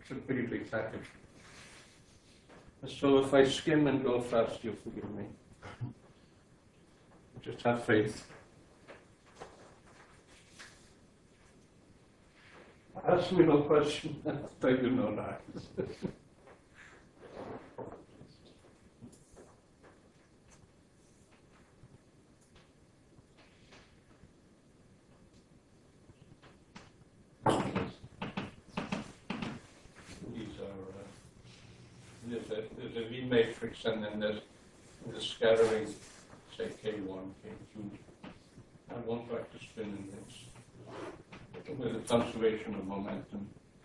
It's a pretty big package. So if I skim and go fast, you'll forgive me. Just have faith. Ask me no question, I'll tell you no lie. There's a V matrix, and then there's the scattering, say K1, K2. I won't like to spin in this with a conservation of momentum.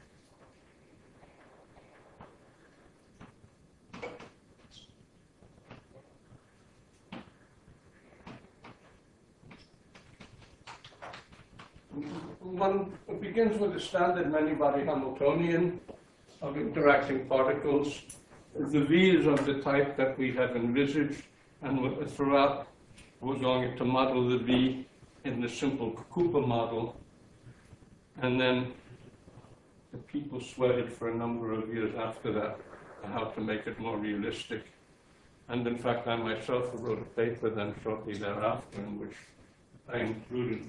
One begins with the standard many-body Hamiltonian of interacting particles. The V is of the type that we have envisaged, and throughout we're going to model the V in the simple Cooper model. And then the people sweated for a number of years after that how to make it more realistic. And in fact, I myself wrote a paper then shortly thereafter in which I included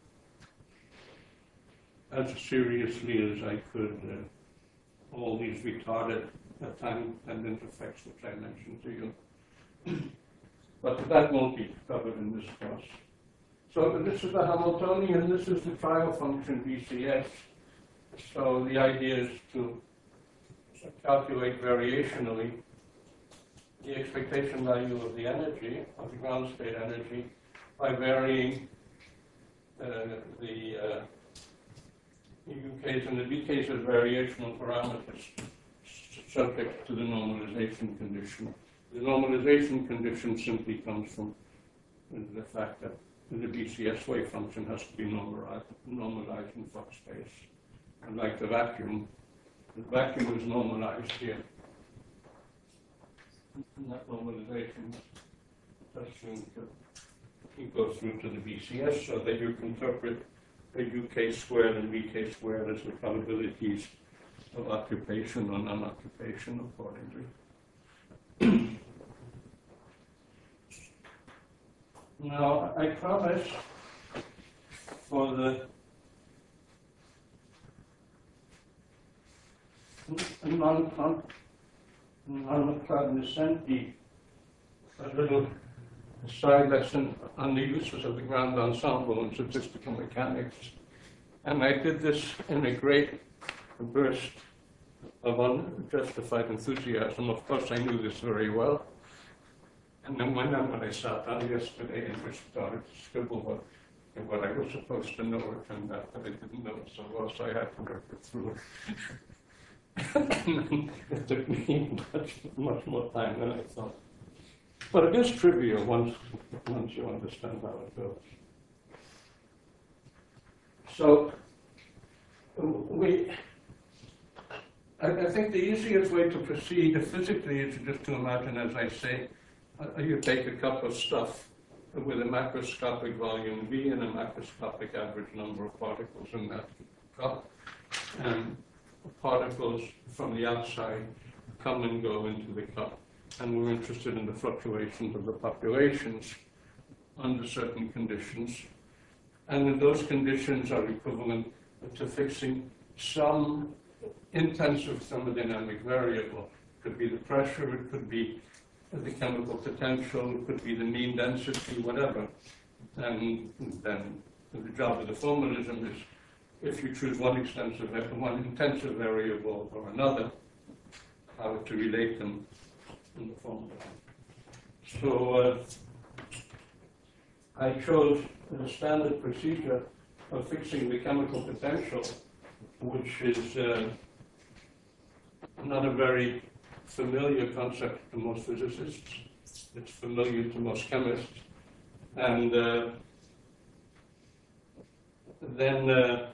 as seriously as I could all these retarded time-dependent effects which I mentioned to you. But that won't be covered in this class. So this is the Hamiltonian, this is the trial function VCS. So the idea is to calculate variationally the expectation value of the energy, of the ground state energy, by varying the UKs and the VKs as variational parameters subject to the normalization condition. The normalization condition simply comes from the fact that the BCS wave function has to be normalized in Fock space. And like the vacuum is normalized here. And that normalization assumes that you go through to the BCS so that you can interpret the UK squared and VK squared as the probabilities of occupation or non-occupation accordingly. Now, I promise for the non-cognoscenti a little side lesson on the uses of the ground ensemble in statistical mechanics. And I did this in a great burst of unjustified enthusiasm. Of course, I knew this very well. And then when I sat down yesterday and just started to scribble what I was supposed to know, it turned out that I didn't know it so well, so I had to work it through. It took me much more time than I thought. But it is trivial once you understand how it goes. So I think the easiest way to proceed physically is just to imagine, as I say, you take a cup of stuff with a macroscopic volume V and a macroscopic average number of particles in that cup. And particles from the outside come and go into the cup. And we're interested in the fluctuations of the populations under certain conditions. And those conditions are equivalent to fixing some intensive thermodynamic variable. It could be the pressure, it could be the chemical potential, it could be the mean density, whatever. And then the job of the formalism is, if you choose one intensive variable or another, how to relate them in the formula. So I chose the standard procedure of fixing the chemical potential, which is not a very familiar concept to most physicists. It's familiar to most chemists. And then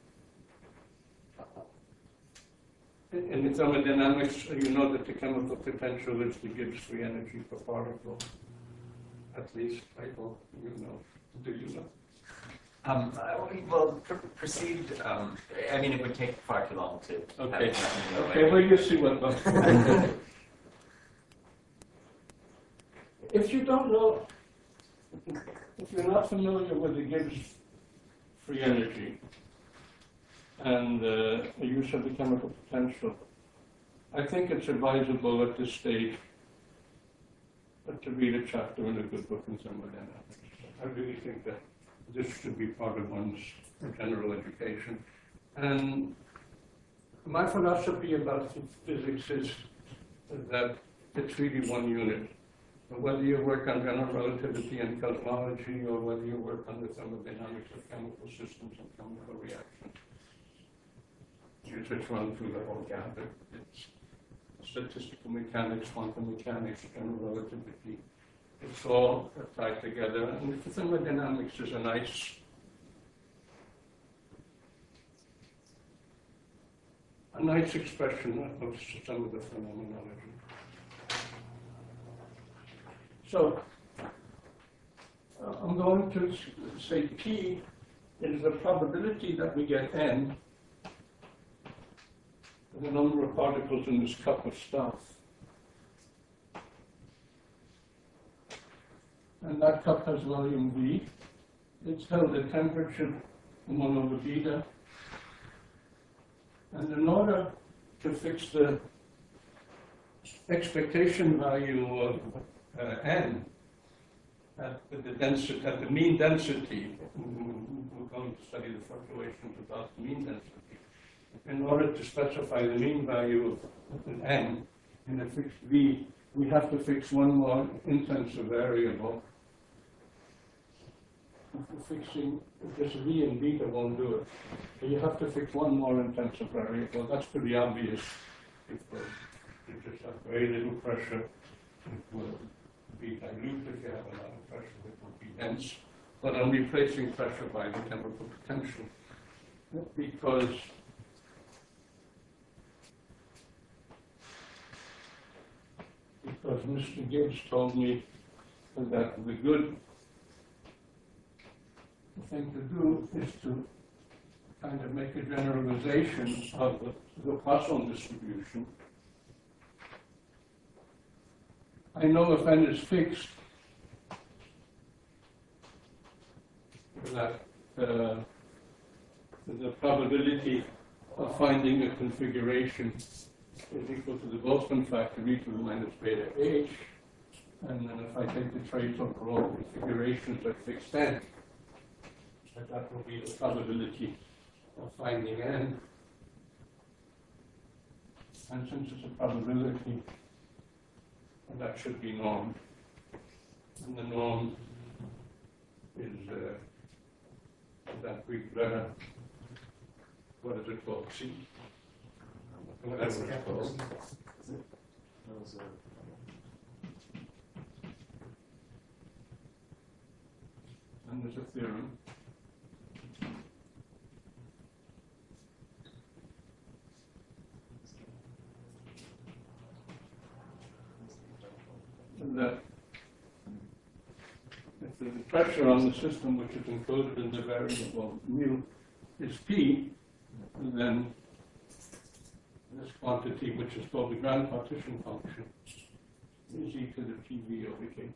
in the thermodynamics, you know that the chemical potential is the Gibbs free energy per particle. At least, I hope you know. Do you know? Well, proceed. I mean, it would take far too long to. Okay. Have Okay, well, you see what. If you don't know, if you're not familiar with the Gibbs free energy and the use of the chemical potential, I think it's advisable at this stage to read a chapter in a good book in thermodynamics. I really think that this should be part of one's general education. And my philosophy about physics is that it's really one unit. Whether you work on general relativity and cosmology, or whether you work on the thermodynamics of chemical systems and chemical reactions, you just run through the whole gamut. It's statistical mechanics, quantum mechanics, general relativity. It's all tied together. And thermodynamics is a nice expression of some of the phenomenology. So I'm going to say P is the probability that we get N, the number of particles in this cup of stuff. And that cup has volume V. It's held at temperature 1 over beta. And in order to fix the expectation value of N at the mean density, we're going to study the fluctuations about the mean density. In order to specify the mean value of N in a fixed V, we have to fix one more intensive variable. Fixing just V and beta won't do it. So you have to fix one more intensive variable. That's pretty obvious. If you just have very little pressure, it will be dilute. If you have a lot of pressure, it will be dense. But I'm replacing pressure by the chemical potential. Because Mr. Gibbs told me that the good thing to do is to kind of make a generalization of the Poisson distribution. I know if N is fixed, that the probability of finding a configuration is equal to the Boltzmann factor e to the minus beta h. And then if I take the trace over all configurations at fixed N, that will be the probability of finding N. And since it's a probability, that should be norm. And the norm is that Greek letter, what is it called? C? Whatever it's called. And there's a theorem. That if the pressure on the system which is encoded in the variable mu is P, then this quantity, which is called the grand partition function, is e to the PV over KT.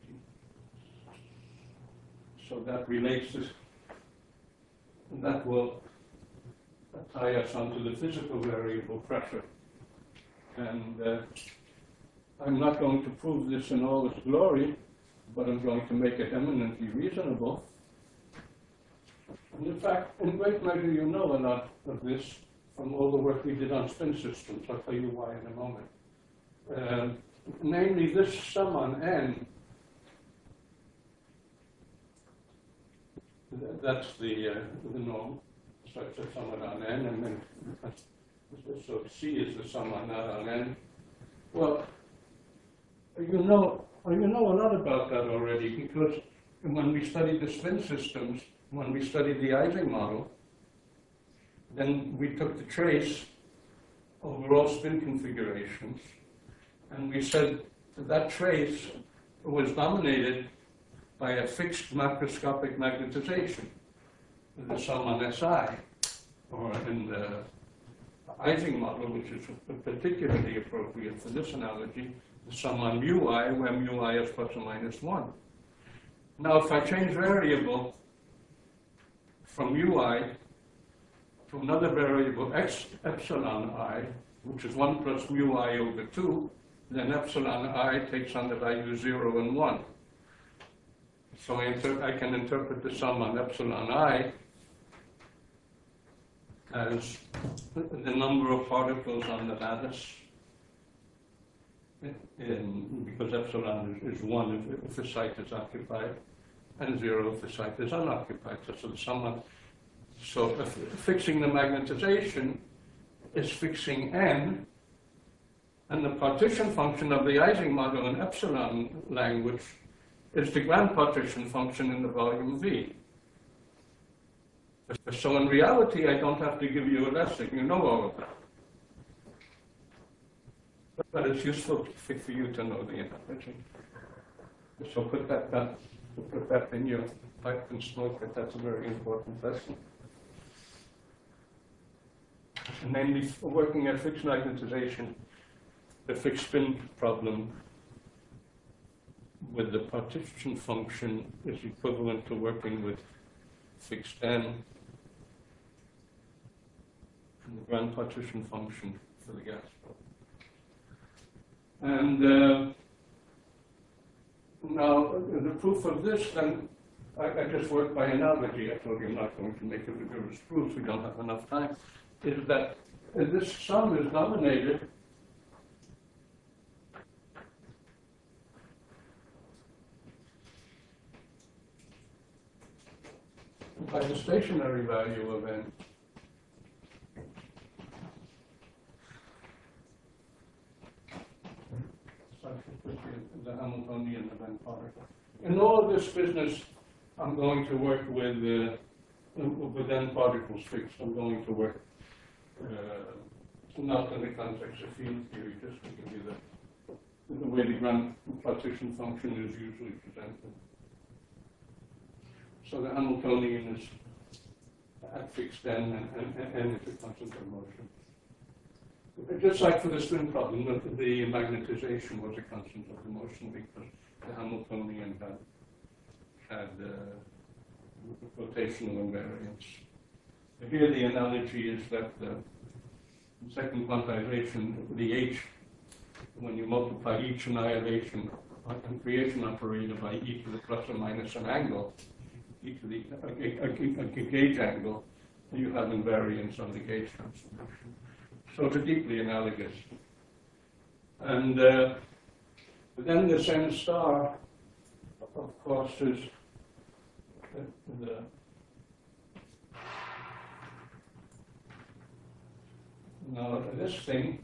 So that relates this, and that will tie us onto the physical variable pressure. And I'm not going to prove this in all its glory, but I'm going to make it eminently reasonable. And in fact, in great measure, you know a lot of this from all the work we did on spin systems. I'll tell you why in a moment. Namely, this sum on N, that's the norm. So it's a sum on N, and then so C is the sum on that on N. Well, you know a lot about that already, because when we studied the spin systems, when we studied the Ising model, then we took the trace over all spin configurations, and we said that trace was dominated by a fixed macroscopic magnetization. the sum on SI, or in the Ising model, which is particularly appropriate for this analogy, the sum on μi, where μi is plus or minus 1. Now, if I change variable from μi to another variable epsilon I, which is 1 plus μi over 2, then epsilon I takes on the values 0 and 1. So I can interpret the sum on epsilon I as the number of particles on the lattice, because epsilon is 1 if the site is occupied, and 0 if the site is unoccupied. So the sum on, so fixing the magnetization is fixing n, and the partition function of the Ising model in epsilon language is the grand partition function in the volume V. So in reality, I don't have to give you a lesson. You know all of that. But it's useful for you to know the analogy. So put that in your pipe and smoke it. That's a very important lesson. And namely, for working at fixed magnetization, the fixed spin problem with the partition function is equivalent to working with fixed n and the grand partition function for the gas flow. And now the proof of this, then, I just work by analogy. I told you I'm not going to make a rigorous proof. We don't have enough time. Is that this sum is dominated by the stationary value of n. So I should put the Hamiltonian of n particle. In all of this business, I'm going to work with n particles fixed. I'm going to work not in the context of field theory, just to give you the way the grand partition function is usually presented. So the Hamiltonian is at fixed n, and n is a constant of motion. Just like for the spin problem, the magnetization was a constant of the motion because the Hamiltonian had rotational invariance. Here the analogy is that the second quantization, the h, when you multiply each annihilation and creation operator by e to the plus or minus an angle, e to the a gauge angle, you have invariance on the gauge transformation. So it's deeply analogous. And then this n star, of course, is now this thing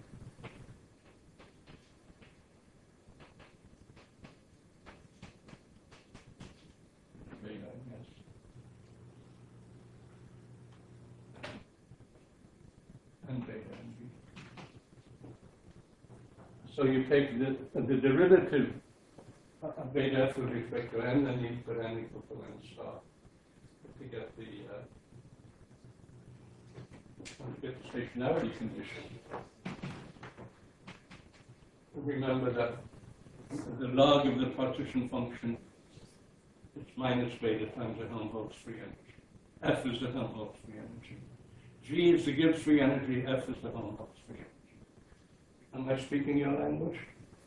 beta, yes. And beta and b. So you take the derivative of beta f with respect to n, and you put n equal to n star to get the stationarity condition. Remember that the log of the partition function is minus beta times the Helmholtz free energy. F is the Helmholtz free energy. G is the Gibbs free energy. F is the Helmholtz free energy. Am I speaking your language?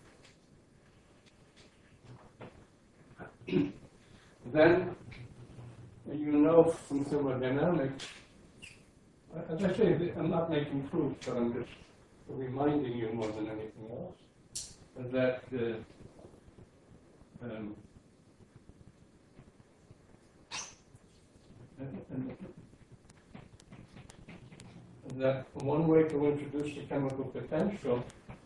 Then, you know from thermodynamics, as I say, I'm not making proof, but I'm just reminding you more than anything else, that that one way to introduce the chemical potential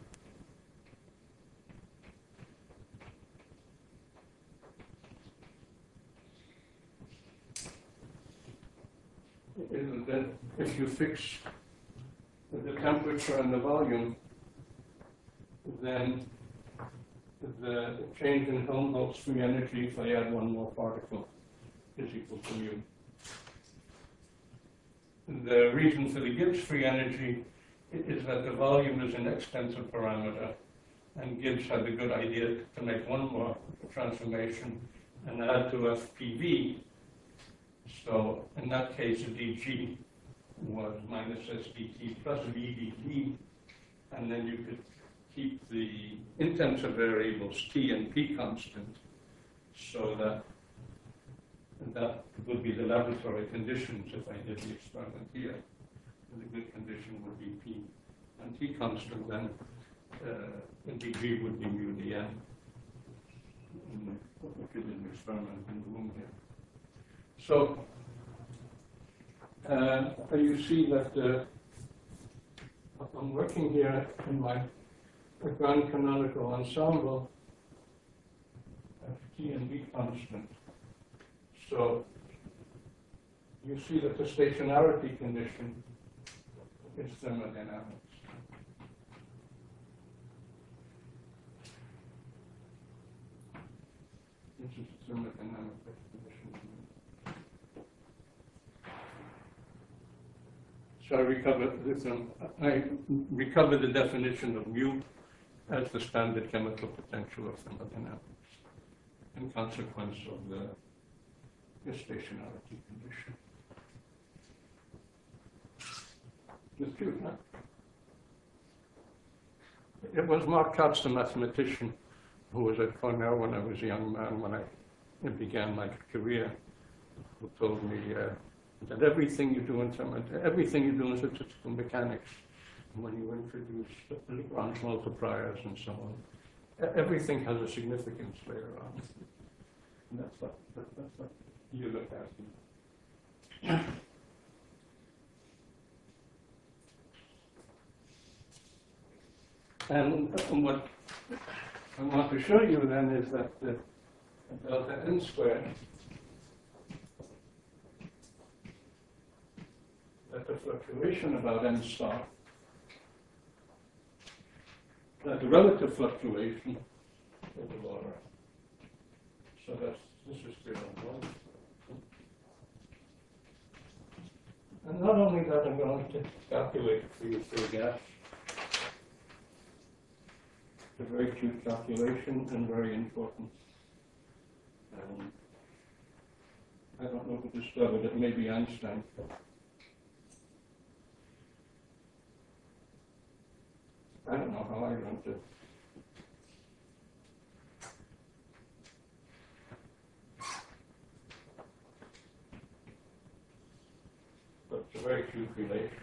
is that if you fix the temperature and the volume, then the change in Helmholtz free energy, if I add one more particle, is equal to mu. the reason for the Gibbs free energy is that the volume is an extensive parameter, and Gibbs had the good idea to make one more transformation and add to FPV. So in that case, the dg was minus SDT plus VDT, and then you could keep the intensive variables T and P constant, so that would be the laboratory conditions if I did the experiment here. And the good condition would be P and T constant, then the dg would be mu dn. If you did the experiment in the room here. So you see that I'm working here in my grand canonical ensemble of T and B constant. So you see that the stationarity condition is thermodynamics. This is thermodynamic definition. So I recover the definition of mu as the standard chemical potential of thermodynamics in consequence of the stationarity condition. It's cute, huh? It was Mark Katz, the mathematician, who was at Cornell when I was a young man, when I began my career, who told me that everything you do in statistical mechanics, when you introduce Lagrange multipliers and so on, everything has a significance later on. And that's what you look at. And what I want to show you then is that the delta n squared, that the fluctuation about n star, that the relative fluctuation is lower. So this is 0.1. And not only that, I'm going to calculate for you for gas. A very cute calculation and very important. I don't know who discovered it, maybe Einstein. I don't know how I learned it. But it's a very cute relation.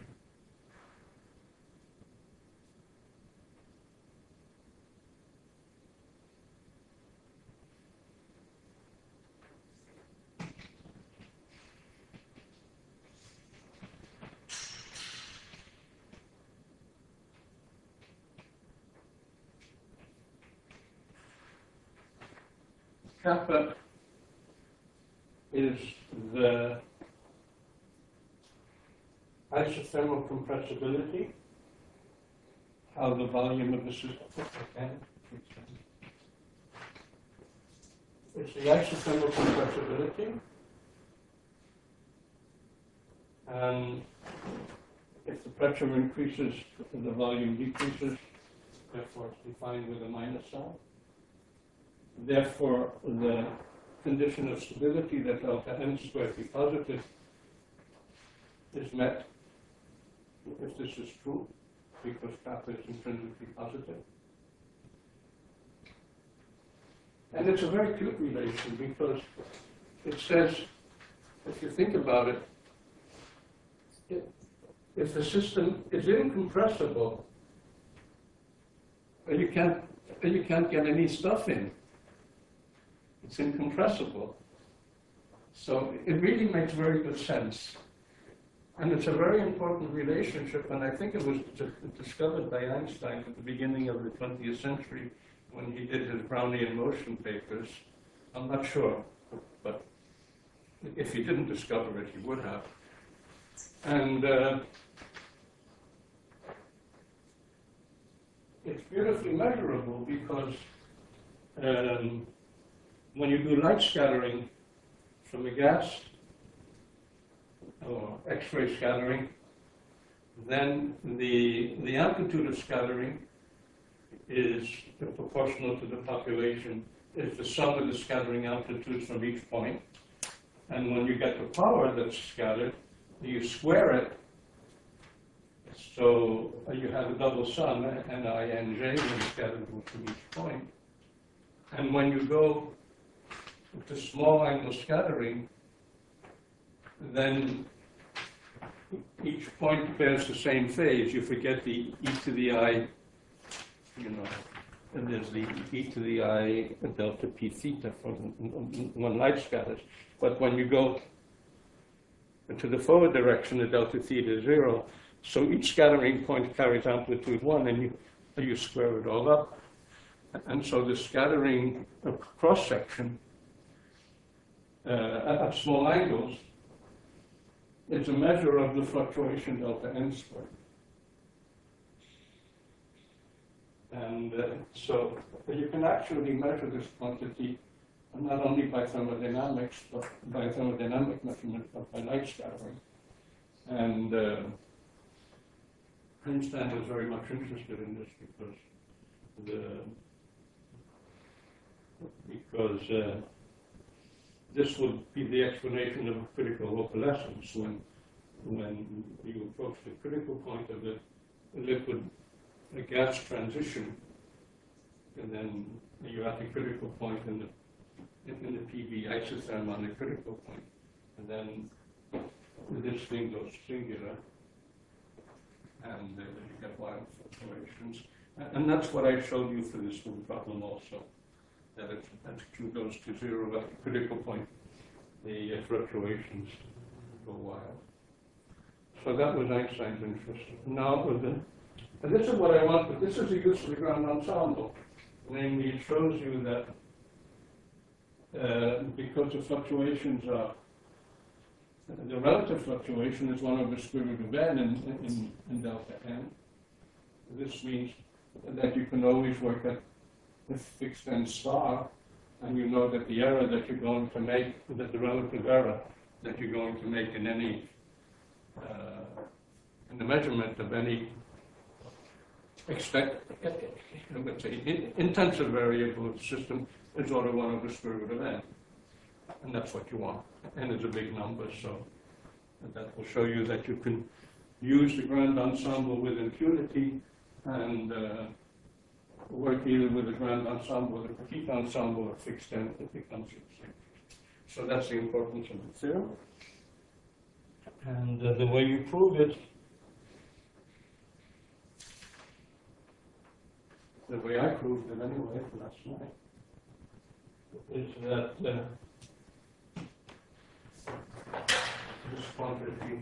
Kappa is the isothermal compressibility, how the volume of the system, it's the isothermal compressibility, and if the pressure increases, the volume decreases, therefore it's defined with a minus sign. Therefore, the condition of stability that delta n squared be positive is met if this is true, because kappa is intrinsically positive. And it's a very cute relation because it says, if you think about it, if the system is incompressible, you can't get any stuff in. It's incompressible. So it really makes very good sense. And it's a very important relationship, and I think it was discovered by Einstein at the beginning of the 20th century when he did his Brownian motion papers. I'm not sure, but if he didn't discover it, he would have. And it's beautifully measurable because when you do light scattering from a gas, or X-ray scattering, then the amplitude of scattering is proportional to the population, is the sum of the scattering amplitudes from each point. And when you get the power that's scattered, you square it. So you have a double sum, Nij, when you scatter from each point. And when you go to small angle scattering, then each point bears the same phase. You forget the e to the I, and there's the e to the I delta p theta when light scatters. But when you go to the forward direction, the delta theta is 0. So each scattering point carries amplitude 1, and you square it all up. And so the scattering cross-section at small angles is a measure of the fluctuation delta n squared. And so you can actually measure this quantity not only by thermodynamics, but by thermodynamic measurement, but by light scattering. And Einstein was very much interested in this because this would be the explanation of critical opalescence when you approach the critical point of the liquid gas transition, and then you're at the critical point in the PV isotherm on the critical point, and then this thing goes singular, and you get wild fluctuations. And that's what I showed you for this one problem also, that as Q goes to 0 at the critical point, the fluctuations go wild. So that was Einstein's interest. Now, and this is what I want, but this is the use of the ground ensemble. Namely, it shows you that because the fluctuations are, the relative fluctuation is 1 over square root of n in delta n. This means that you can always work at a fixed n star, and you know that the error that you're going to make, that the relative error that you're going to make in any, in the measurement of any let's say, intensive variable system is order 1 over square root of n. And that's what you want. N is a big number, so that will show you that you can use the grand ensemble with impunity and work either with the grand ensemble or the petit ensemble or fixed n, it becomes easy. So that's the importance of the theorem. And the way you prove it, the way I proved it anyway last night, is that this quantity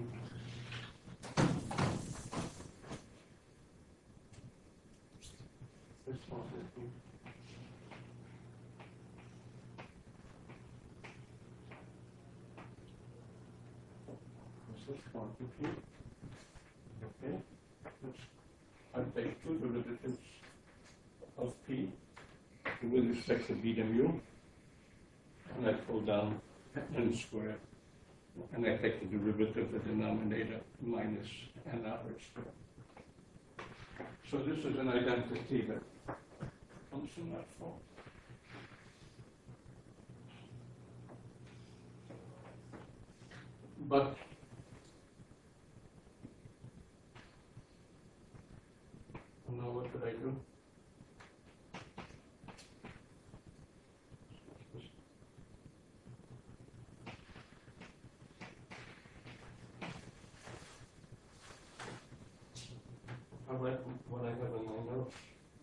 okay, I take two derivatives of p with respect to beta mu, and I pull down n squared, and I take the derivative of the denominator minus n average squared. So this is an identity that comes from that form. But now what should I do? I'll write what I have in my notes,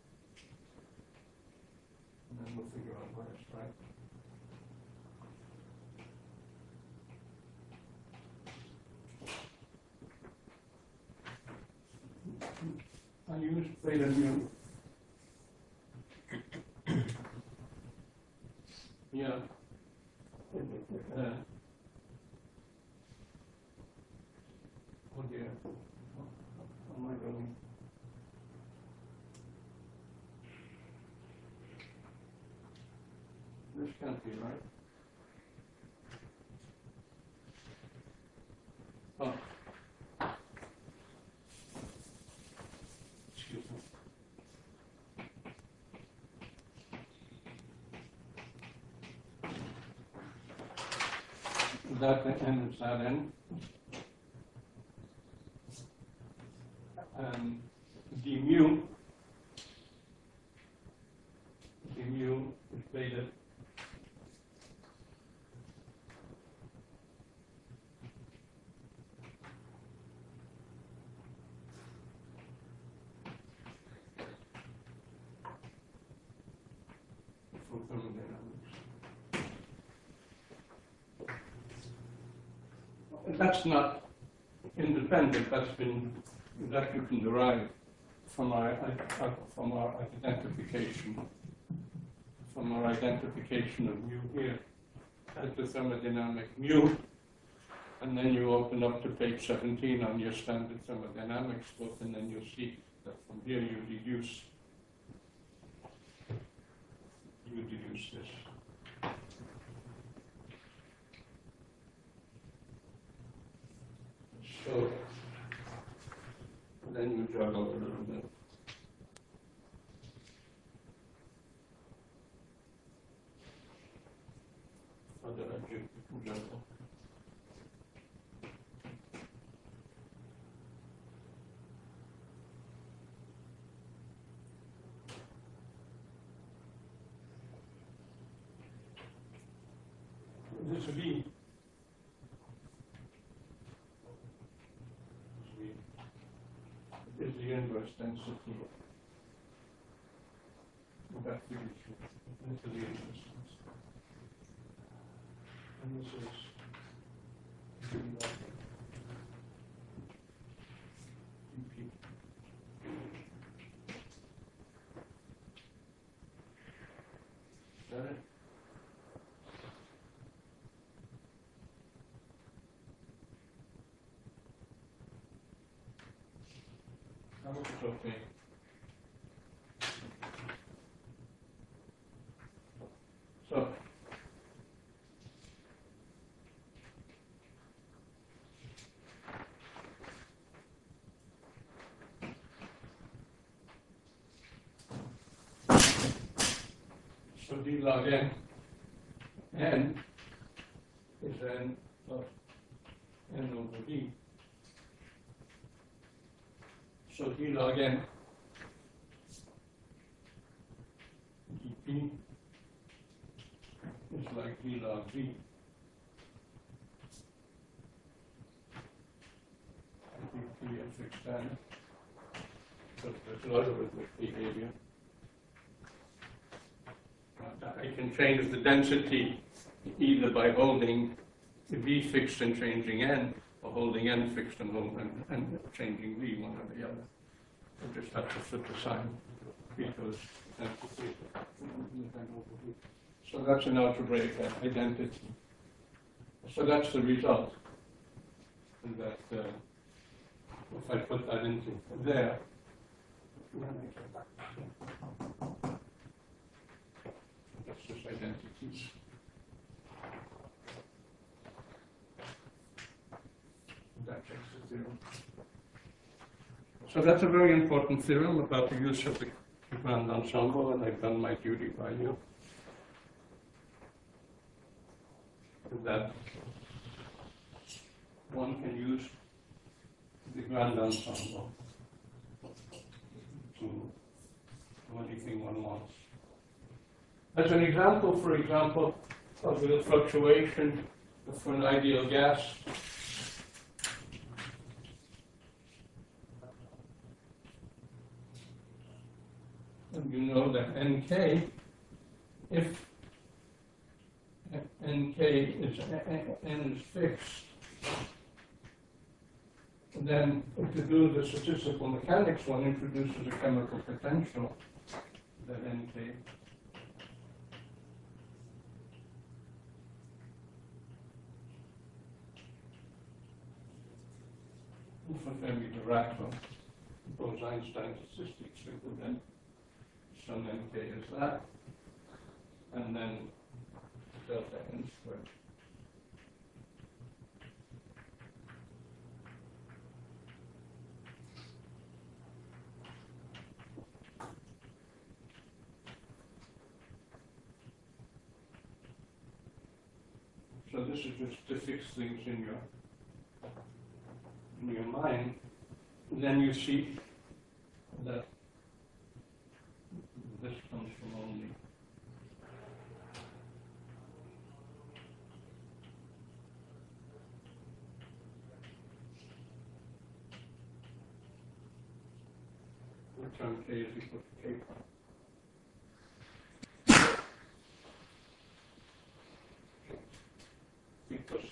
and then we'll figure out where it's right. I use beta mu. Yeah. Oh dear. How am I going? This can't be right. that n is that n. And d mu is beta for thermodynamics. That's not independent. That you can derive from our identification of mu here as the thermodynamic mu, and then you open up to page 17 on your standard thermodynamics book, and then you'll see that from here you deduce this. So then you juggle a little bit. How did I juggle? This V is the inverse density of that field. This is the inverse density. And this is dP. Is that it? It's okay. So, d log n is n of n over d. So d log n dp is like d log v. dp is fixed n. So there's logarithmic behavior. I can change the density either by holding v fixed and changing n, or holding n fixed and changing v, one or the other. I just have to flip the sign because so that's an algebraic identity. So that's the result. And that if I put that into there, that's just identities. That takes a zero. So that's a very important theorem about the use of the grand ensemble, and I've done my duty by you. That one can use the grand ensemble to do anything one wants. As an example, for example, of the fluctuation for an ideal gas, and you know that Nk, if Nk is n is fixed, then to do the statistical mechanics, one introduces a chemical potential that Nk for Fermi-Dirac, Bose-Einstein statistics, then some Nk is that, and then delta n squared. So So this is just to fix things in your mind. Then you see that this comes from only term K is equal to K prime. Because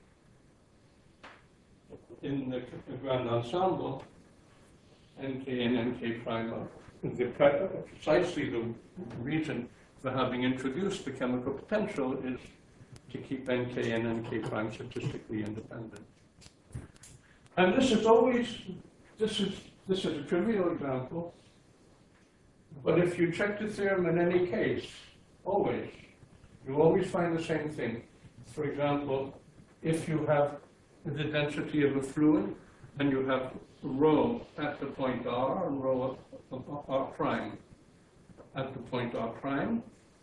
in the grand ensemble, Nk and Nk prime are precisely the reason for having introduced the chemical potential is to keep Nk and Nk prime statistically independent. And this is always, this is a trivial example, but if you check the theorem in any case, always, you always find the same thing. For example, if you have the density of a fluid, and you have rho at the point R and rho of R prime at the point R prime,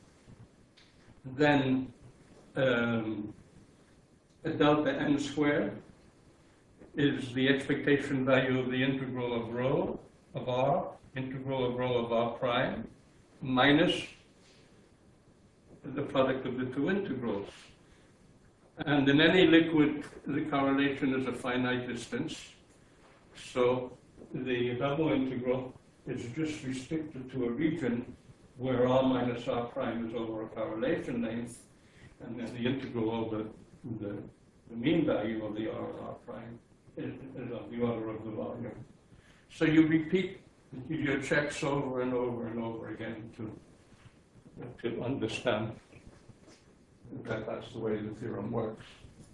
then a delta n squared is the expectation value of the integral of rho of R, integral of rho of R prime, minus the product of the two integrals. And in any liquid, the correlation is a finite distance. So the double integral is just restricted to a region where R minus R prime is over a correlation length, and then the integral over the mean value of the R and R prime is of the order of the volume. So you repeat your checks over and over and over again to understand that that's the way the theorem works.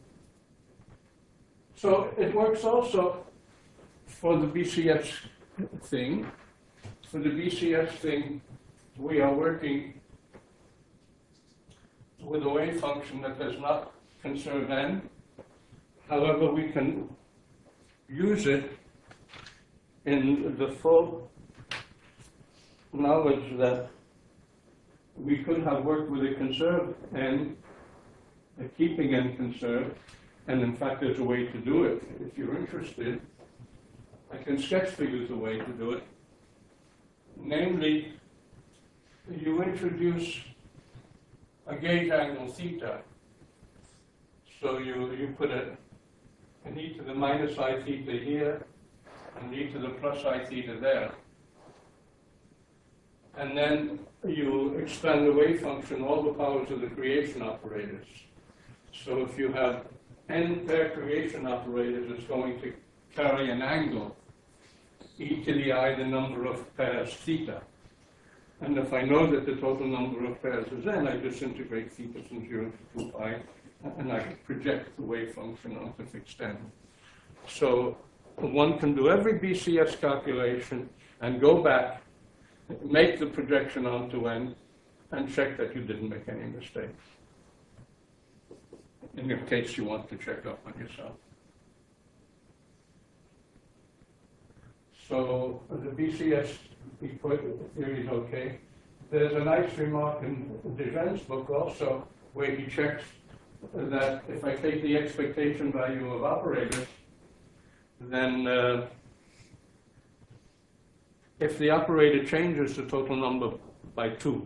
So it works also for the BCS thing. For the BCS thing, we are working with a wave function that does not conserve n. However, we can use it in the full knowledge that we could have worked with a conserved n, keeping n conserved, and in fact there's a way to do it. If you're interested, I can sketch for you the way to do it. Namely, you introduce a gauge angle theta. So you put an e to the minus I theta here, and e to the plus I theta there. And then you expand the wave function all the powers of the creation operators. So if you have n pair creation operators, it's going to carry an angle, e to the I, the number of pairs theta. And if I know that the total number of pairs is n, I just integrate theta from 0 to 2 pi, and I project the wave function onto fixed n. So one can do every BCS calculation and go back, make the projection onto n, and check that you didn't make any mistakes, in case you want to check up on yourself. So the BCS theory is okay. There's a nice remark in Dejean's book also, where he checks that if I take the expectation value of operators, then if the operator changes the total number by 2,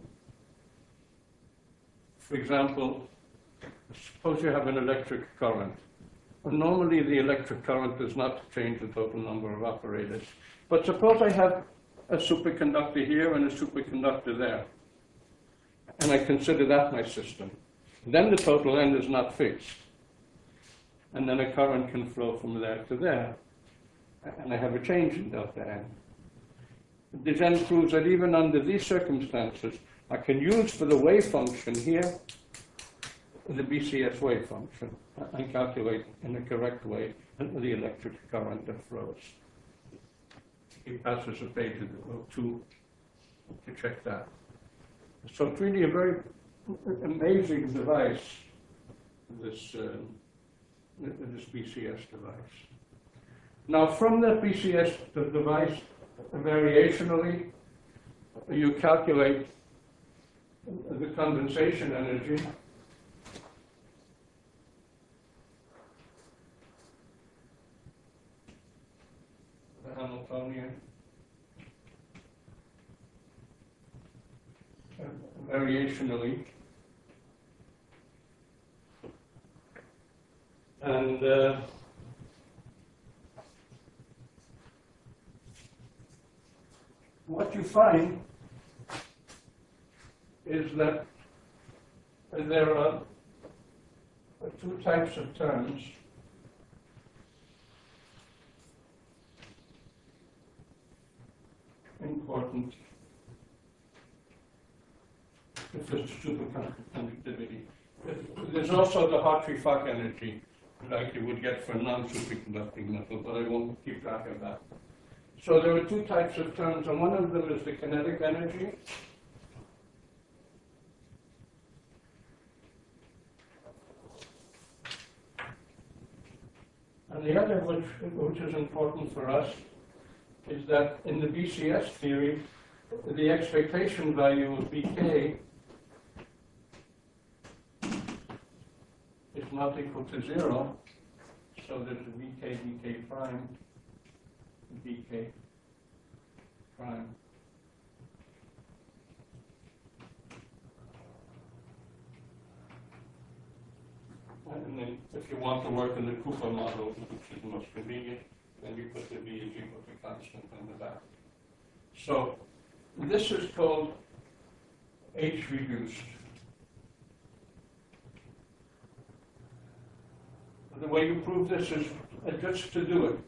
for example, suppose you have an electric current. Well, normally the electric current does not change the total number of operators. But suppose I have a superconductor here and a superconductor there, and I consider that my system. Then the total n is not fixed. And then a current can flow from there to there. And I have a change in delta n. Dejean proves that even under these circumstances, I can use for the wave function here the BCS wave function and calculate in the correct way the electric current that flows. He passes a page or two to check that. So it's really a very amazing device, this BCS device. Now, from that BCS device, variationally, you calculate the condensation energy Hamiltonian. Variationally. And what you find is that there are two types of terms. Important if there's superconductivity. There's also the Hartree-Fock energy, like you would get for non-superconducting metal, but I won't keep track of that. So there are two types of terms, and one of them is the kinetic energy. And the other, which is important for us, is that in the BCS theory, the expectation value of Vk is not equal to 0, so there's a Vk, Vk prime, Vk prime. And then if you want to work in the Cooper model, which is the most convenient, then you put the V is equal to constant on the back. So this is called H reduced. The way you prove this is just to do it.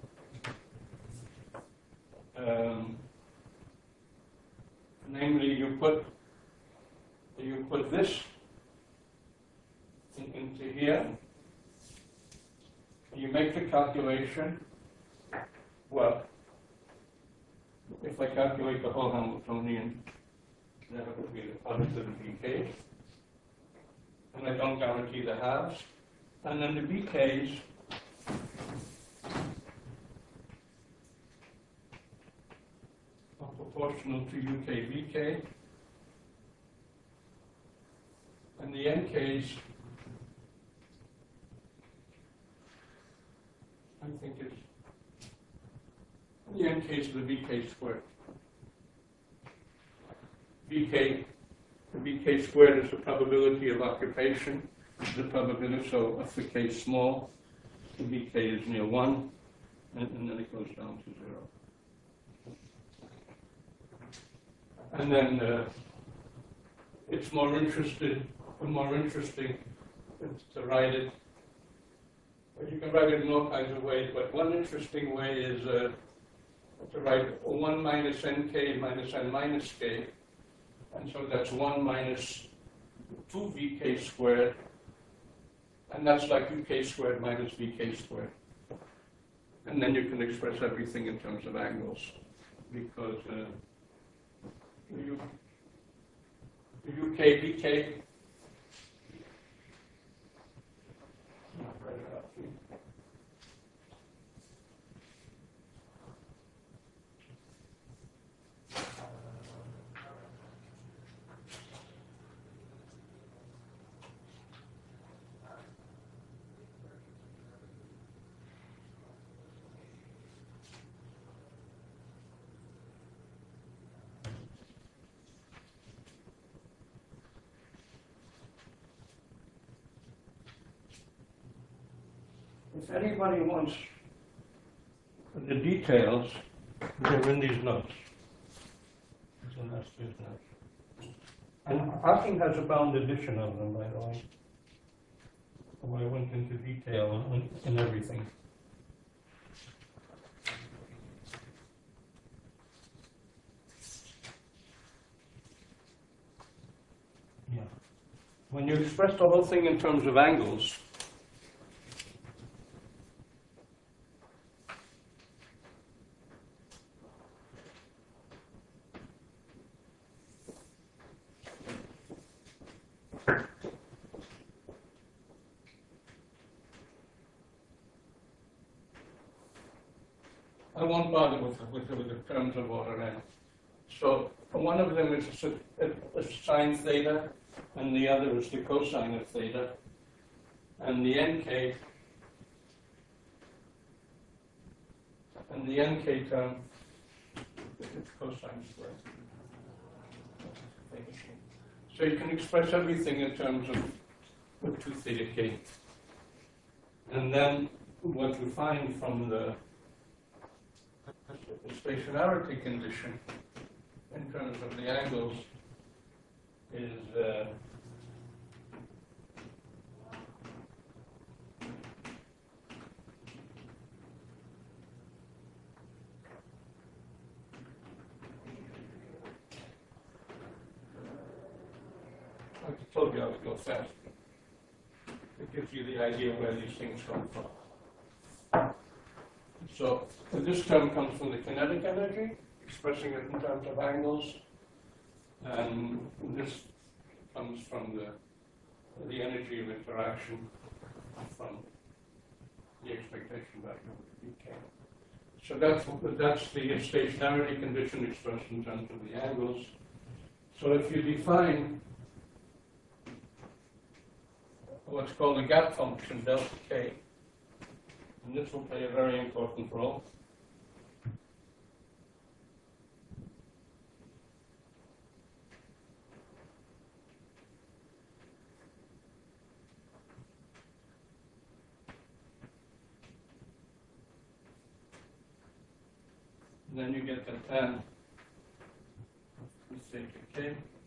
Namely, you put this into here. You make the calculation. Well, if I calculate the whole Hamiltonian, that would be the product of the VKs. And I don't guarantee the halves. And then the VKs are proportional to UK VK. And the NKs, I think it's the NKs of the VK squared. The VK squared is the probability of occupation. The probability, so if the K is small, the VK is near 1, and then it goes down to 0. And then it's more interesting to write it. You can write it in all kinds of ways, but one interesting way is to write 1 minus nk minus n minus k, and so that's 1 minus 2 vk squared, and that's like uk squared minus vk squared. And then you can express everything in terms of angles, because the uk vk. If anybody wants the details, they're in these notes. It's in Esther's notes. And Hawking has a bound edition of them, by the way. So I went into detail in everything. Yeah. When you express the whole thing in terms of angles, I won't bother with the terms of order n. So one of them is a sine theta, and the other is the cosine of theta. And the NK term it's cosine squared. So you can express everything in terms of 2 theta k. And then what you find from the stationarity condition in terms of the angles is I told you I would go fast. It gives you the idea where these things come from. So this term comes from the kinetic energy, expressing it in terms of angles, and this comes from the energy of interaction from the expectation value of dk. So that's the stationarity condition expressed in terms of the angles. So if you define what's called the gap function, delta k, and this will play a very important role. And then you get the tan theta k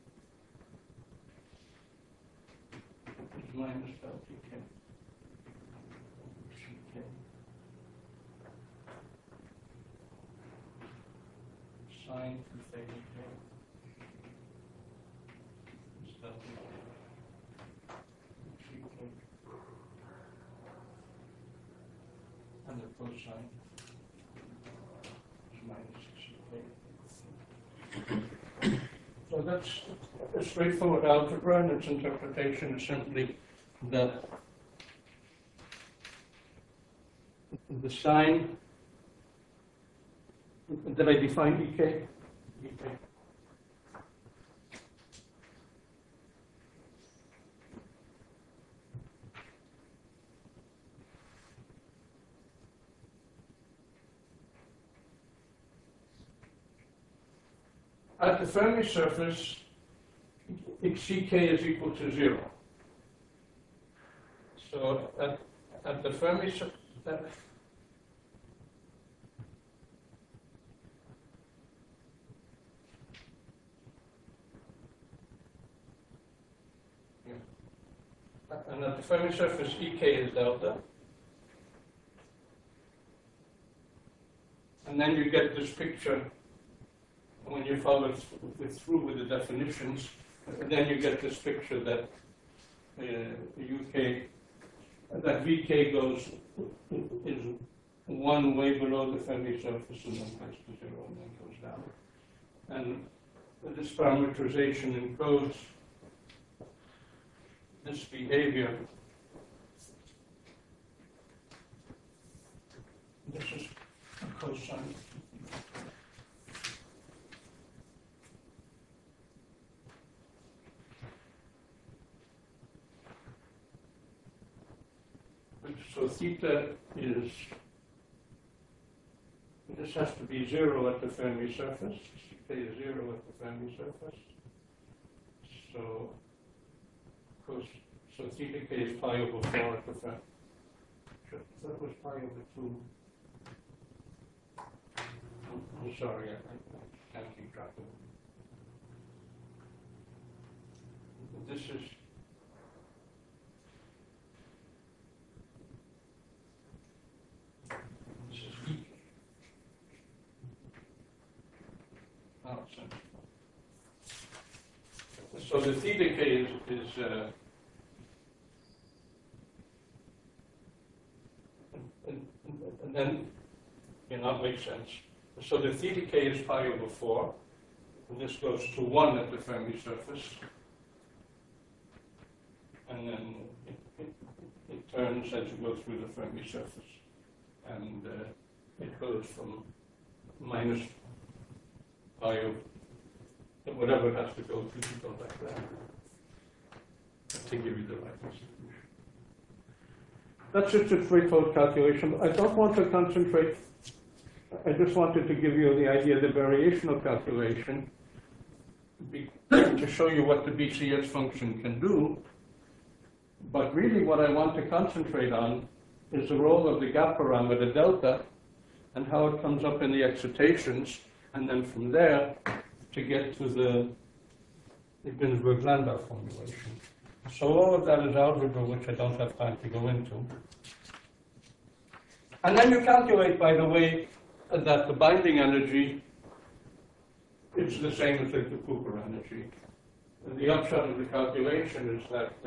is minus delta k. Ck. Sine theta k is delta k. Ck. And the cosine is minus ck. So that's a straightforward algebra, and its interpretation is simply that the sine, did I define dk? dk. At the Fermi surface, Ck is equal to 0. So at the Fermi surface, and at the Fermi surface, Ek is delta. And then you get this picture when you follow through with the definitions, and then you get this picture that UK, that VK is 1 way below the Fermi surface and then goes to 0 and then goes down. And this parameterization encodes this behavior. This is a cosine. So theta is, this has to be 0 at the Fermi surface. Theta is 0 at the Fermi surface. So theta k is pi over 4 at the Fermi. That was pi over 2. I'm sorry, I can't keep track of it. This is E. So the theta k is and then, that makes sense. So the theta k is pi over 4, and this goes to 1 at the Fermi surface, and then it turns as you go through the Fermi surface, and it goes from minus pi over whatever it has to go like that to give you the right distribution. That's just a straightforward calculation. I don't want to concentrate I just wanted to give you the idea of the variational calculation to show you what the BCS function can do. But really what I want to concentrate on is the role of the gap parameter delta and how it comes up in the excitations, and then from there to get to the Ginzburg-Landau formulation. So all of that is algebra, which I don't have time to go into. And then you calculate, by the way, that the binding energy is the same as the Cooper energy. And the upshot of the calculation is that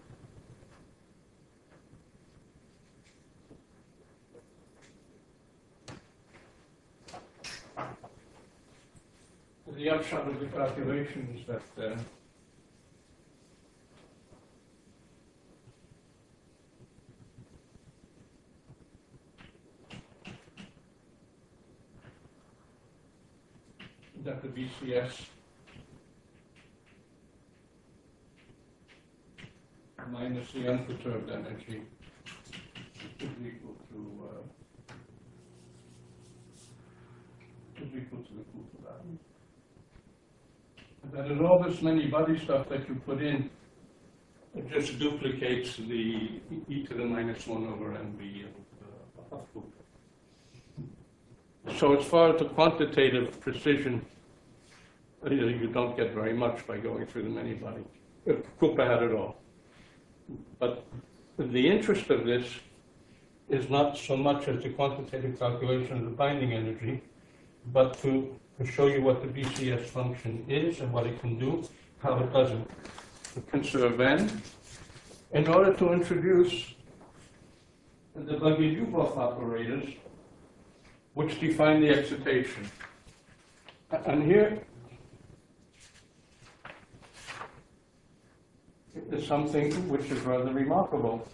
that the BCS minus the unperturbed energy is equal to the Cooper value. And that in all this many body stuff that you put in, it just duplicates the e to the minus 1 over mv of Cooper. So as far as the quantitative precision, you don't get very much by going through the many body. Cooper had it all. But the interest of this is not so much as the quantitative calculation of the binding energy, but to show you what the BCS function is and what it can do, how it doesn't conserve N, in order to introduce the Buggy-Lyubov operators, which define the excitation. And here is something which is rather remarkable.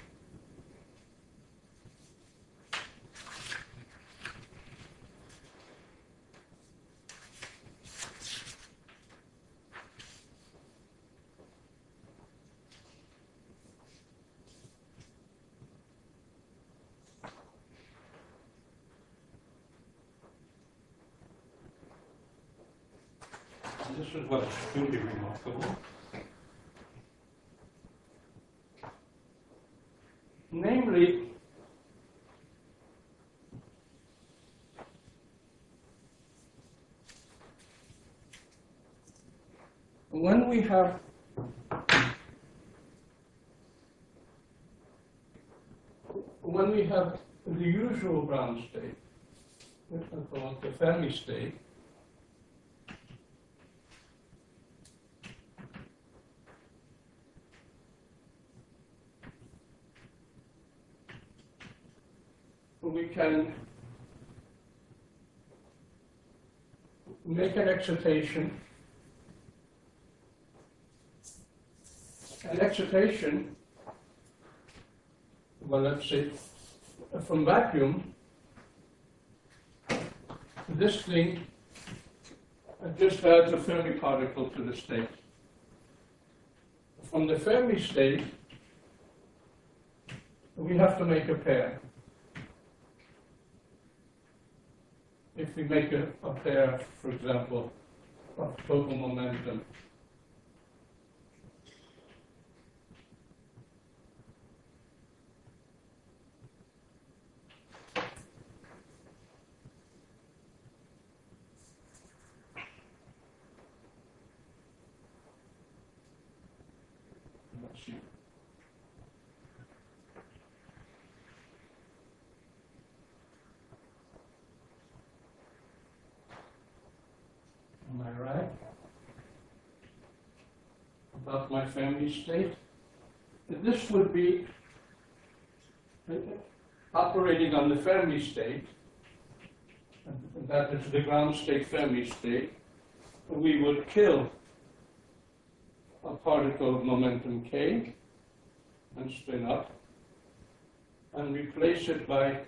This is what's truly remarkable. Namely, when we have the usual ground state, the Fermi state, we can make an excitation. An excitation, well, let's say, from vacuum, this thing just adds a Fermi particle to the state. From the Fermi state, we have to make a pair. If we make a pair, for example, of total momentum, let's see. Am I right? About my Fermi state. This would be operating on the Fermi state, and that is the ground state Fermi state. We would kill a particle of momentum k and spin up and replace it by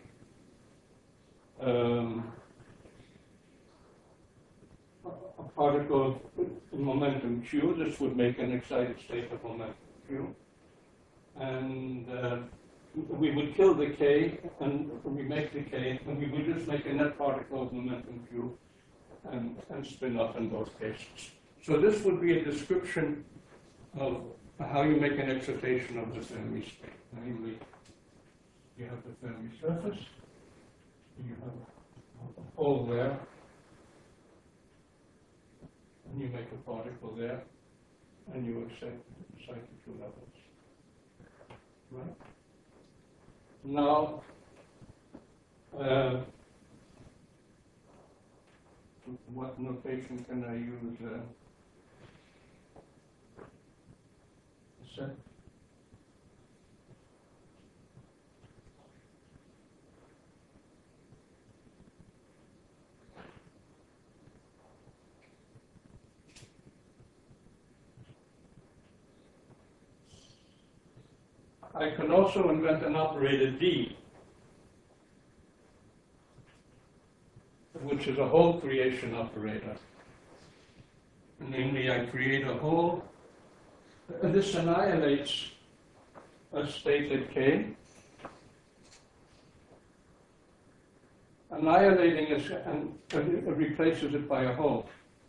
a particle of momentum q. This would make an excited state of momentum q. And we would kill the K and we make the K, and we would just make a net particle of momentum Q and spin off in both cases. So this would be a description of how you make an excitation of the Fermi state. Namely, you have the Fermi surface, you have a hole there, and you make a particle there, and you excite the two levels. Right? Now, what notation can I use? Set. I can also invent an operator D, which is a hole creation operator. Namely, I create a hole. This annihilates a state at K. Annihilating it and replaces it by a hole.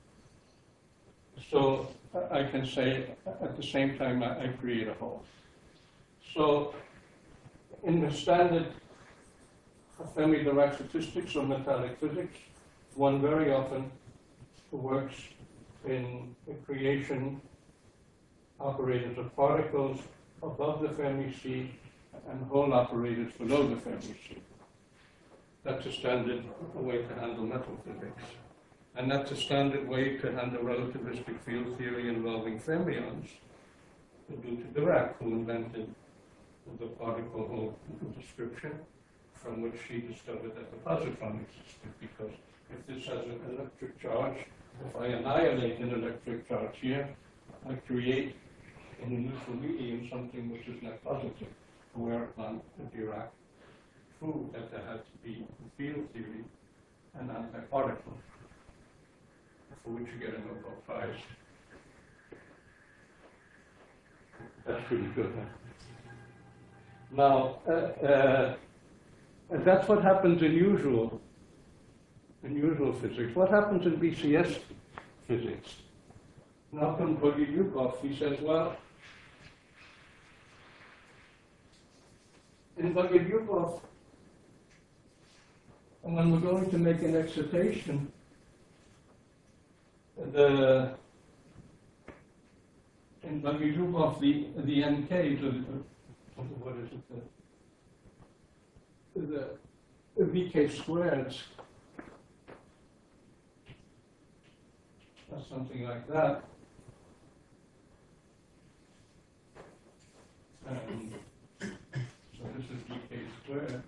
So I can say at the same time I create a hole. So in the standard Fermi-Dirac statistics or metallic physics, one very often works in the creation operators of particles above the Fermi sea and hole operators below the Fermi sea. That's a standard way to handle metal physics. And that's a standard way to handle relativistic field theory involving fermions, due to Dirac, who invented the particle hole description, from which she discovered that the positron existed. Because if this has an electric charge, if I annihilate an electric charge here, I create in the neutral medium something which is net positive, whereupon Dirac proved that there had to be in field theory an antiparticle, for which you get a Nobel Prize. That's pretty good, huh? Now, that's what happens in usual physics. What happens in BCS physics? Now comes Bogoliubov. He says, well, in Bogoliubov, when we're going to make an excitation, in Bogoliubov, the NK, what is it? The VK squareds, or something like that. And so this is VK squared.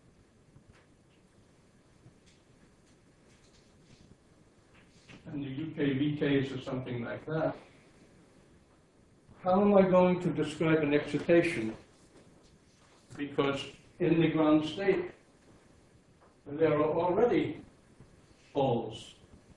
And the UK VKs or something like that. How am I going to describe an excitation? Because in the ground state, there are already holes.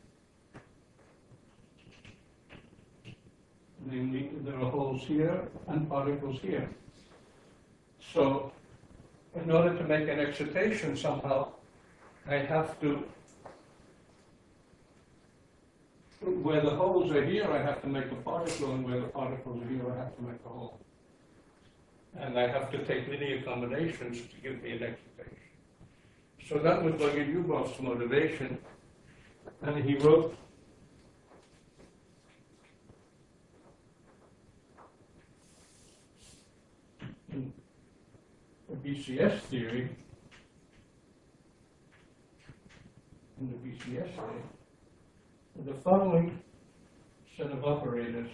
Namely, there are holes here and particles here. So, in order to make an excitation somehow, I have to, where the holes are here, I have to make a particle, and where the particles are here, I have to make a hole. And I have to take linear combinations to give me an excitation. So that was Bogoliubov's motivation, and he wrote in the BCS theory, the following set of operators.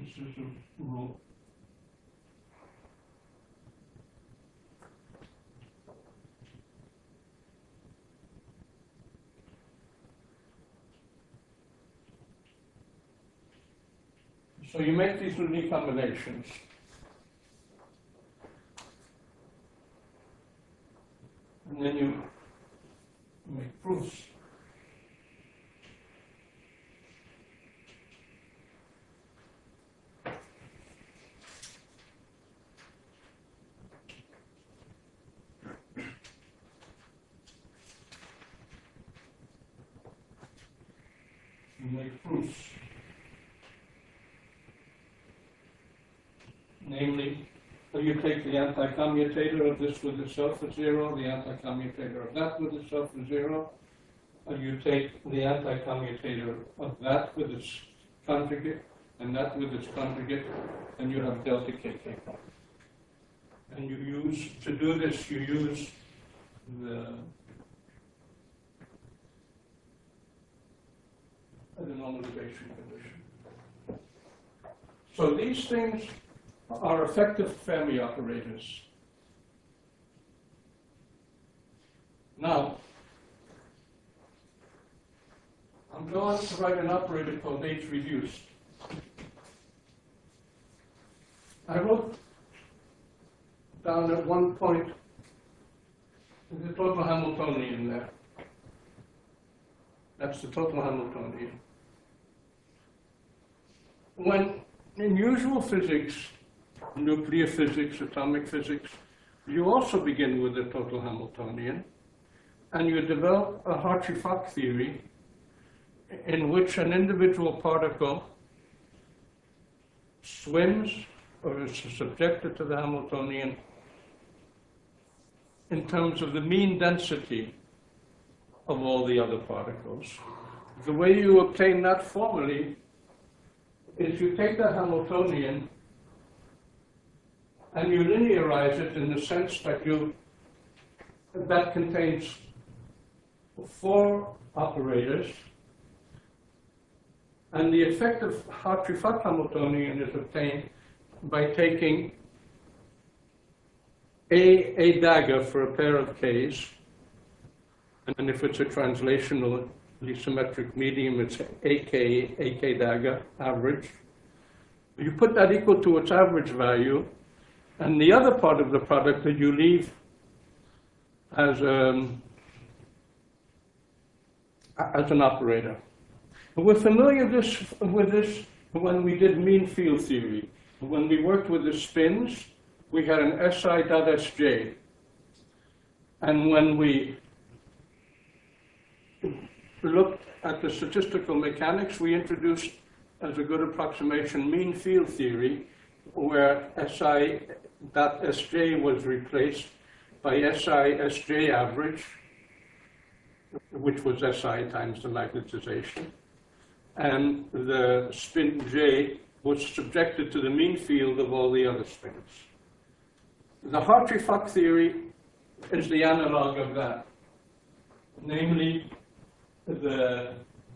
This is a rule. So you make these linear combinations. And then you make proofs. You make proofs. Namely, you take the anti-commutator of this with itself as 0, the anti-commutator of that with itself as 0, and you take the anti-commutator of that with its conjugate, and that with its conjugate, and you have delta KK. And you use, to do this, you use the normalization condition. So these things are effective Fermi operators. Now, I'm going to write an operator called H reduced. I wrote down at one point the total Hamiltonian there. That's the total Hamiltonian. When in usual physics, nuclear physics, atomic physics, you also begin with the total Hamiltonian, and you develop a Hartree-Fock theory in which an individual particle swims or is subjected to the Hamiltonian in terms of the mean density of all the other particles. The way you obtain that formally is you take the Hamiltonian and you linearize it in the sense that that contains 4 operators, and the effect of Hartree-Fock Hamiltonian is obtained by taking a dagger for a pair of k's, and if it's a translationally symmetric medium, it's AK dagger average. You put that equal to its average value, and the other part of the product that you leave as an operator. We're familiar with this when we did mean field theory. When we worked with the spins, we had an SI.Sj. And when we looked at the statistical mechanics, we introduced, as a good approximation, mean field theory, where SI.Sj was replaced by SI.Sj average, which was SI times the magnetization. And the spin J was subjected to the mean field of all the other spins. The Hartree-Fock theory is the analog of that. Namely, the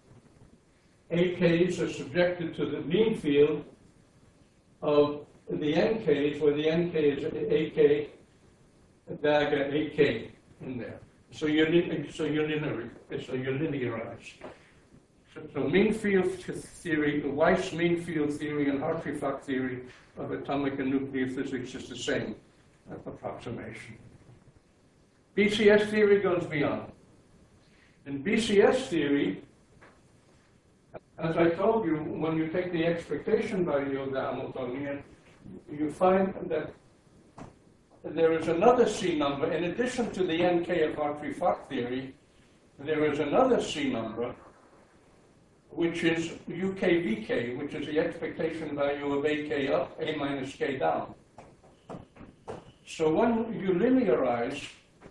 AKs are subjected to the mean field of the NKs, where the NK is AK, dagger AK in there. So you linearize. So mean field theory, Weiss mean field theory, and Hartree-Fock theory of atomic and nuclear physics is the same approximation. BCS theory goes beyond. In BCS theory, as I told you, when you take the expectation value of the Hamiltonian, you find that there is another C number. In addition to the NK of Hartree-Fock theory, there is another C number, which is UKVK, which is the expectation value of AK up, A minus K down. So when you linearize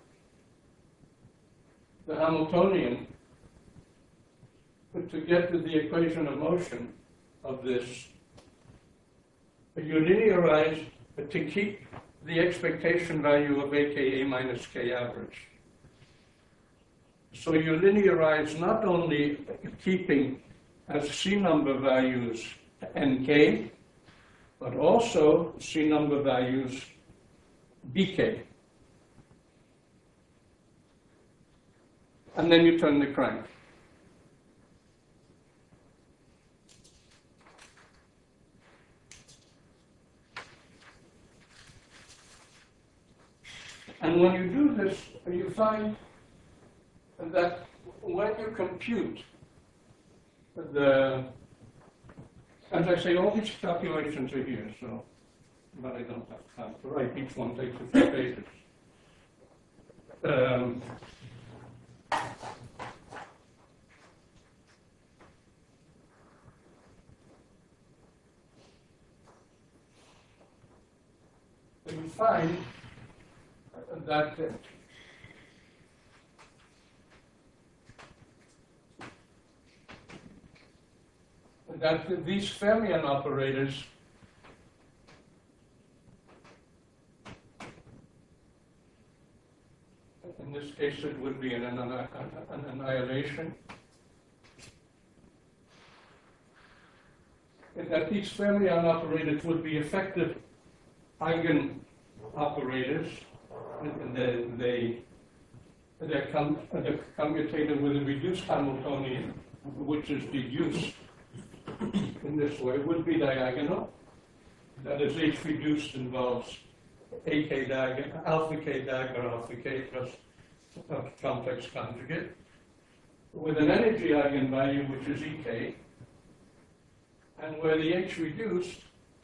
the Hamiltonian to get to the equation of motion of this, you linearize to keep the expectation value of AK A minus K average. So you linearize not only keeping as C number values NK, but also C number values BK. And then you turn the crank. And when you do this, you find that when you compute the, as I say, all these calculations are here, so, but I don't have time to write. Each one takes a few pages. You find that these fermion operators in this case it would be an annihilation, that these fermion operators would be effective eigen operators, and they're commutated with a reduced Hamiltonian, which is deduced in this way, would be diagonal. That is, H reduced involves AK dagger, alpha K dagger, alpha K plus a complex conjugate, with an energy eigenvalue, which is EK, and where the H reduced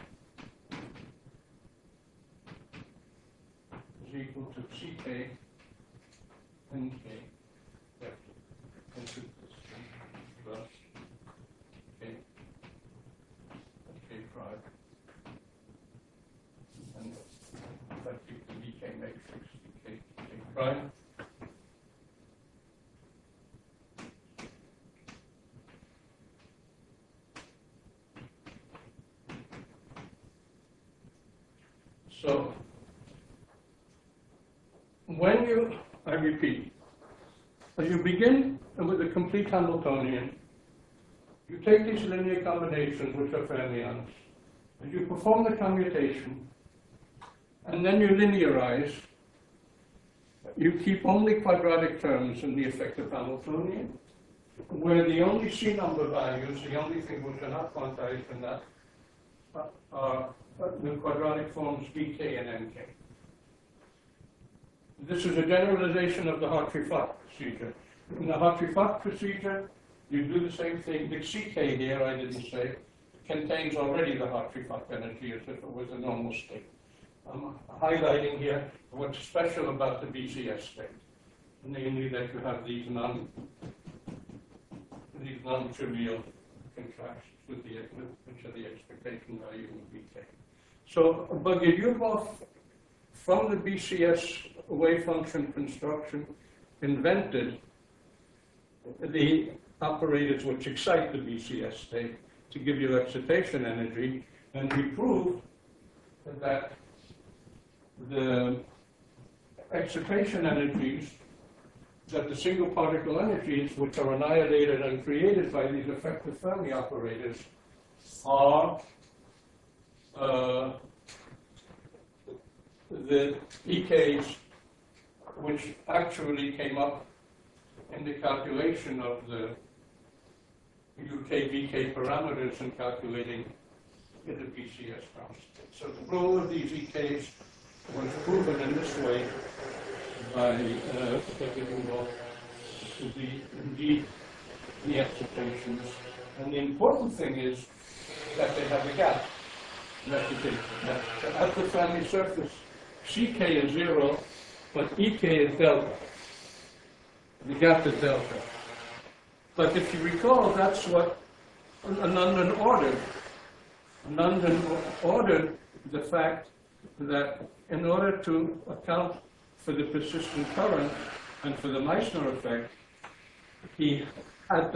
is equal to CK NK into plus K prime, and that gives the DK matrix K prime. So when you, I repeat, as you begin with a complete Hamiltonian, you take these linear combinations, which are fermions, and you perform the commutation, and then you linearize. You keep only quadratic terms in the effective Hamiltonian, where the only C number values, the only thing which are not quantized in that, are the quadratic forms BK and NK. This is a generalization of the Hartree-Fock procedure. In the Hartree-Fock procedure, you do the same thing. The CK here, I didn't say, contains already the Hartree-Fock energy as if it was a normal state. I'm highlighting here what's special about the BCS state, namely that you have these non-trivial contractions with which are the expectation value of BK. So Bogoliubov, from the BCS wave function construction, invented the operators which excite the BCS state to give you excitation energy, and he proved that the excitation energies, that the single particle energies which are annihilated and created by these effective Fermi operators are the EKs which actually came up in the calculation of the UK-VK parameters in calculating the BCS constant. So the role of these EKs was proven in this way by Bogoliubov to be indeed the excitations. And the important thing is that they have a gap. At the Fermi surface, CK is 0, but EK is delta. The gap is delta. But if you recall, that's what London ordered. London ordered the fact that in order to account for the persistent current and for the Meissner effect, he had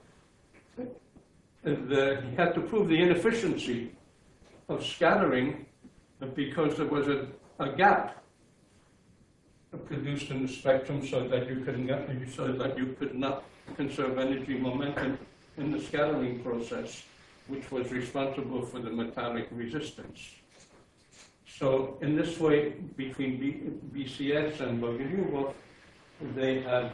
to prove the inefficiency of scattering because there was a gap produced in the spectrum so that you could not conserve energy momentum in the scattering process. which was responsible for the metallic resistance. So in this way, between BCS and Bogoliubov, they had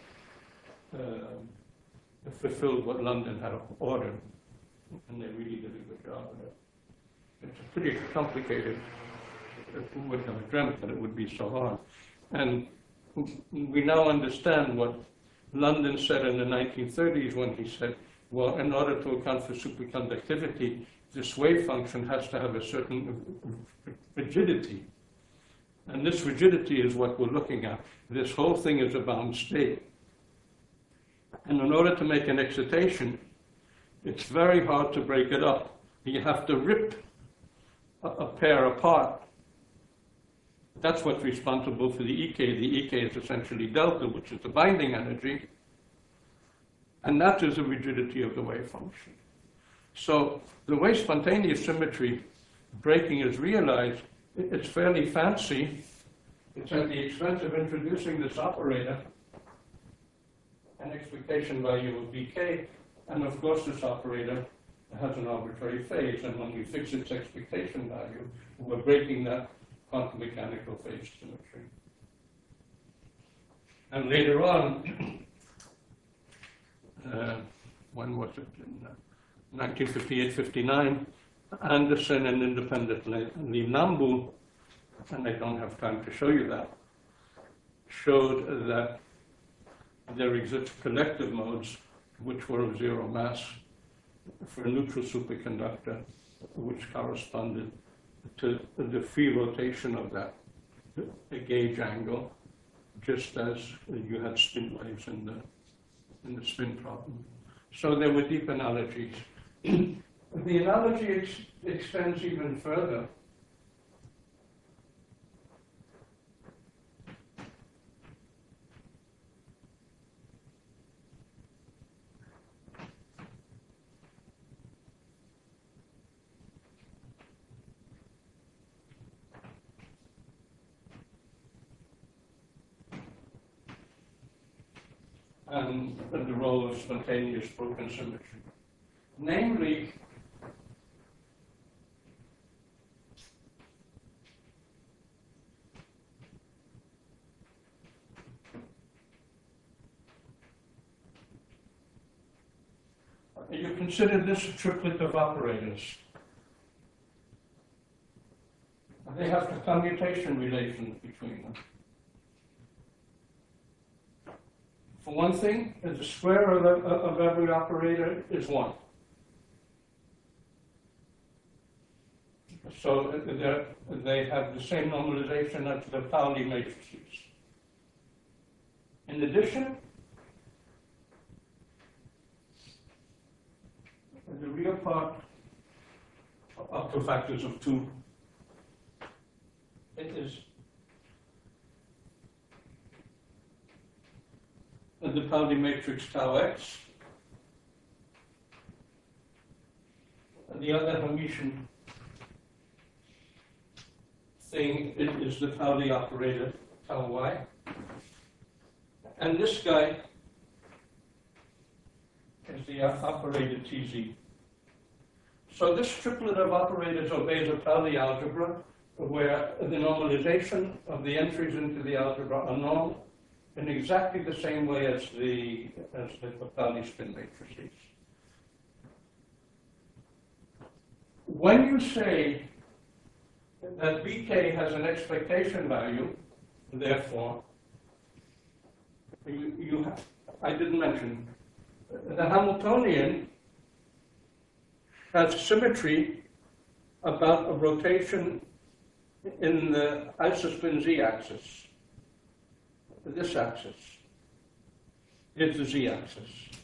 fulfilled what London had ordered, and they really did a good job of it. It's pretty complicated. Who would have dreamt that it would be so hard? And we now understand what London said in the 1930s when he said, well, in order to account for superconductivity, this wave function has to have a certain rigidity. And this rigidity is what we're looking at. This whole thing is a bound state. And in order to make an excitation, it's very hard to break it up. You have to rip a pair apart. That's what's responsible for the EK. The EK is essentially delta, which is the binding energy. And that is the rigidity of the wave function. So the way spontaneous symmetry breaking is realized, it's fairly fancy. It's at the expense of introducing this operator, an expectation value of BK, and of course this operator has an arbitrary phase, and when we fix its expectation value, we're breaking that quantum mechanical phase symmetry. And later on, when was it? In 1958-59, Anderson and independently Nambu, and I don't have time to show you that, showed that there exist collective modes which were of zero mass for a neutral superconductor, which corresponded to the free rotation of that gauge angle, just as you had spin waves in the spin problem. So there were deep analogies. The analogy extends even further. And the role of spontaneous broken symmetry. Namely, you consider this a triplet of operators. They have the commutation relations between them. For one thing, the square of every operator is 1. So they have the same normalization as the Pauli matrices. In addition, the real part, up to factors of 2, it is the Pauli matrix tau x, and the other Hermitian thing is the Pauli operator tau y, and this guy is the operator tz. So this triplet of operators obeys a Pauli algebra, where the normalization of the entries into the algebra are known in exactly the same way as the Pauli spin matrices. When you say that BK has an expectation value, therefore, I didn't mention, the Hamiltonian has symmetry about a rotation in the isospin z-axis. This axis is the z-axis.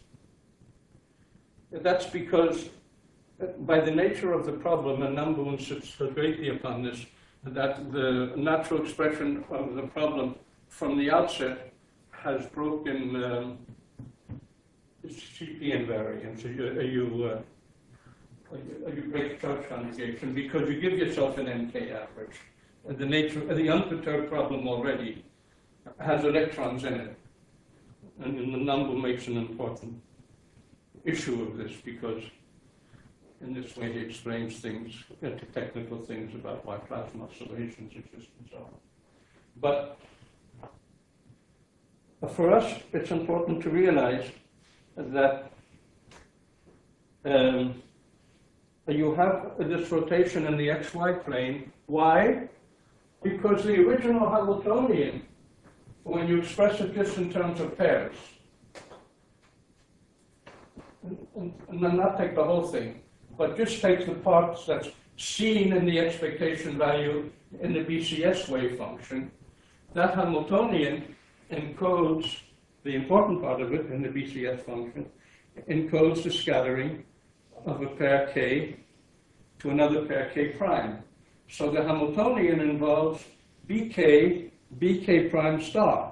That's because, by the nature of the problem, and Nambu insists greatly upon this, that the natural expression of the problem from the outset has broken CP invariance. You break charge conjugation because you give yourself an NK average. The nature of the unperturbed problem already has electrons in it. And the Nambu makes an important issue of this because In this way, he explains things, technical things about why plasma oscillations exist and so on. But for us, it's important to realize that you have this rotation in the xy plane. Why? Because the original Hamiltonian, when you express it just in terms of pairs, and then not take the whole thing, but just take the parts that's seen in the expectation value in the BCS wave function, that Hamiltonian encodes the important part of it in the BCS function, encodes the scattering of a pair K to another pair K prime. So the Hamiltonian involves BK, BK prime star.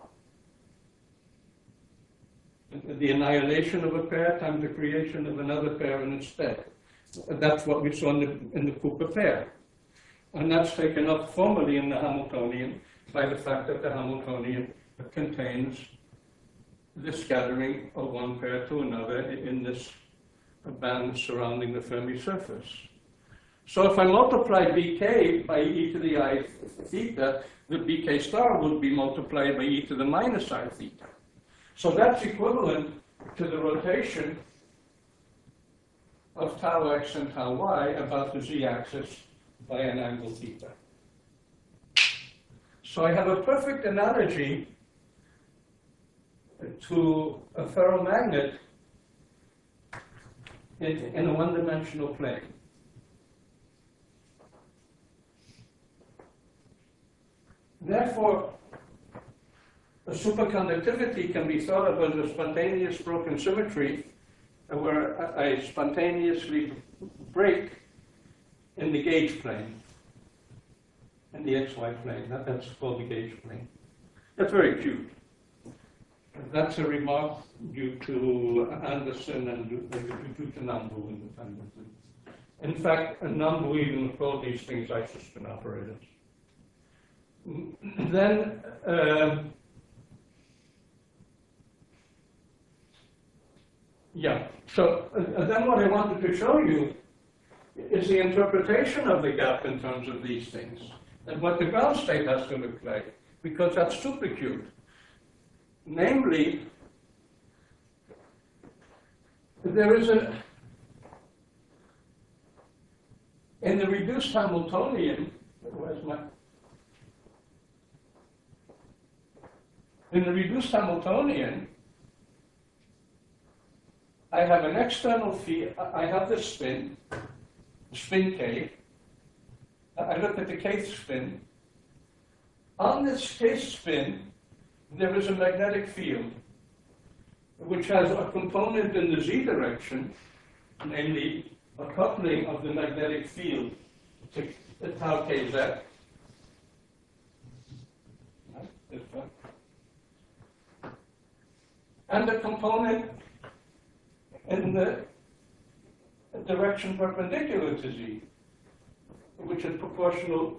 The annihilation of a pair times the creation of another pair in its stead. That's what we saw in the Cooper pair. And that's taken up formally in the Hamiltonian by the fact that the Hamiltonian contains the scattering of one pair to another in this band surrounding the Fermi surface. So if I multiply BK by e to the I theta, the BK star would be multiplied by e to the minus I theta. So that's equivalent to the rotation of tau x and tau y about the z-axis by an angle theta. So I have a perfect analogy to a ferromagnet in a one-dimensional plane. Therefore, a superconductivity can be thought of as a spontaneous broken symmetry where I spontaneously break in the gauge plane, in the xy plane. That's called the gauge plane. That's very cute. That's a remark due to Anderson and due to Nambu independently. In fact, Nambu even called these things isospin operators. Then, so then what I wanted to show you is the interpretation of the gap in terms of these things, and what the ground state has to look like, because that's super cute. Namely, there is in the reduced Hamiltonian, in the reduced Hamiltonian, I have an external field, I have this spin K. I look at the kth spin. On this kth spin, there is a magnetic field, which has a component in the z direction, namely a coupling of the magnetic field to the tau kz. And a component in the direction perpendicular to z, which is proportional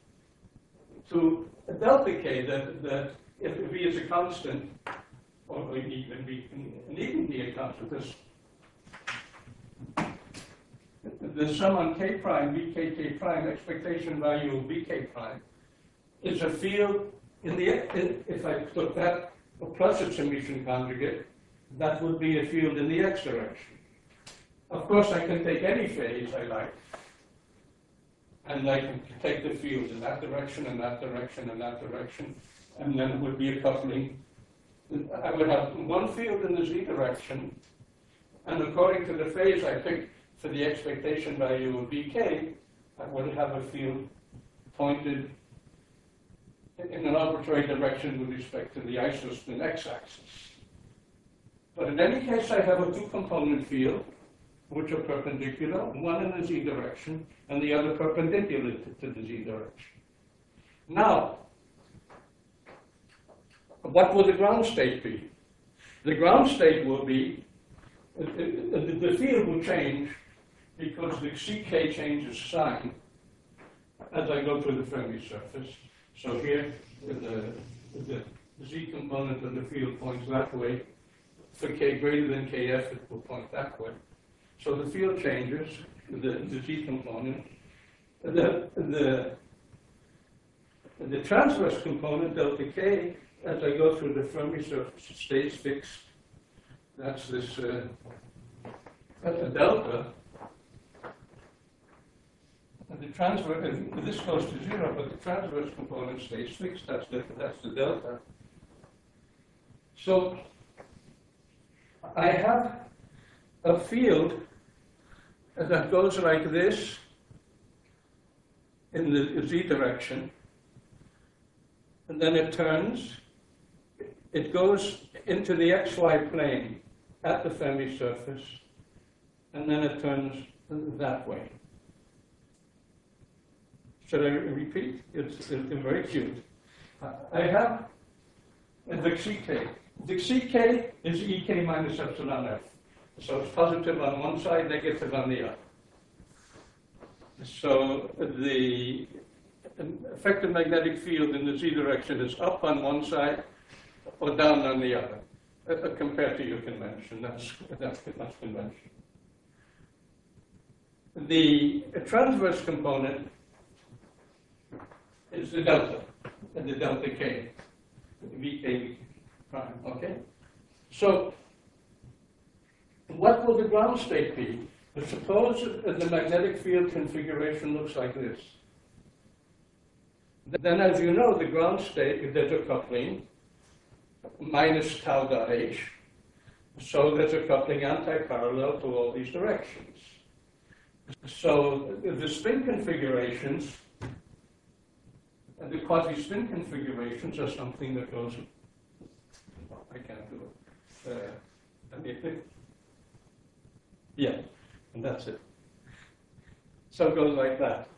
to delta k, that if v is a constant, or even b can even be a constant, the sum on k prime, bk k prime, expectation value of bk prime, is a field in the, if I took that plus its emission conjugate, that would be a field in the x direction. Of course, I can take any phase I like, and I can take the field in that direction, and that direction, and that direction, and then it would be a coupling. I would have one field in the z direction, and according to the phase I picked for the expectation value of bk, I would have a field pointed in an arbitrary direction with respect to the isospin x-axis. But in any case, I have a two-component field, which are perpendicular, one in the z direction, and the other perpendicular to the z direction. Now, what will the ground state be? The ground state will be, the field will change because the ck changes sign as I go through the Fermi surface. So here, the z component of the field points that way. For k greater than kf, it will point that way. So the field changes, the Z component. The transverse component, delta K, as I go through the Fermi surface, stays fixed. That's this that's a delta. And the transverse, this goes to zero, but the transverse component stays fixed. That's the delta. So I have a field that goes like this in the Z direction, and then it turns, it goes into the XY plane at the Fermi surface, and then it turns that way. Should I repeat? It's very cute. I have the CK. The CK is EK minus epsilon F. So it's positive on one side, negative on the other. So the effective magnetic field in the Z direction is up on one side or down on the other, compared to your convention. That's convention. The transverse component is the delta, and the delta K, VK prime, okay? So what will the ground state be? Suppose the magnetic field configuration looks like this. Then, as you know, the ground state, if there's a coupling, minus tau dot H, so there's a coupling anti-parallel to all these directions. So the spin configurations, the quasi-spin configurations are something that goes, well, I can't do it. Let me think. Yeah, and that's it. So it goes like that.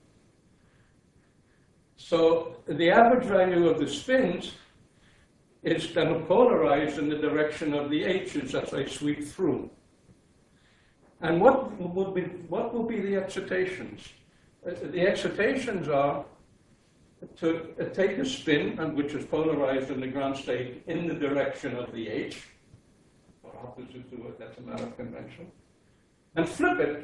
So the average value of the spins is kind of polarized in the direction of the H's as I sweep through. And what will be the excitations? The excitations are to take a spin, which is polarized in the ground state, in the direction of the H, or opposite to it, that's a matter of convention, and flip it.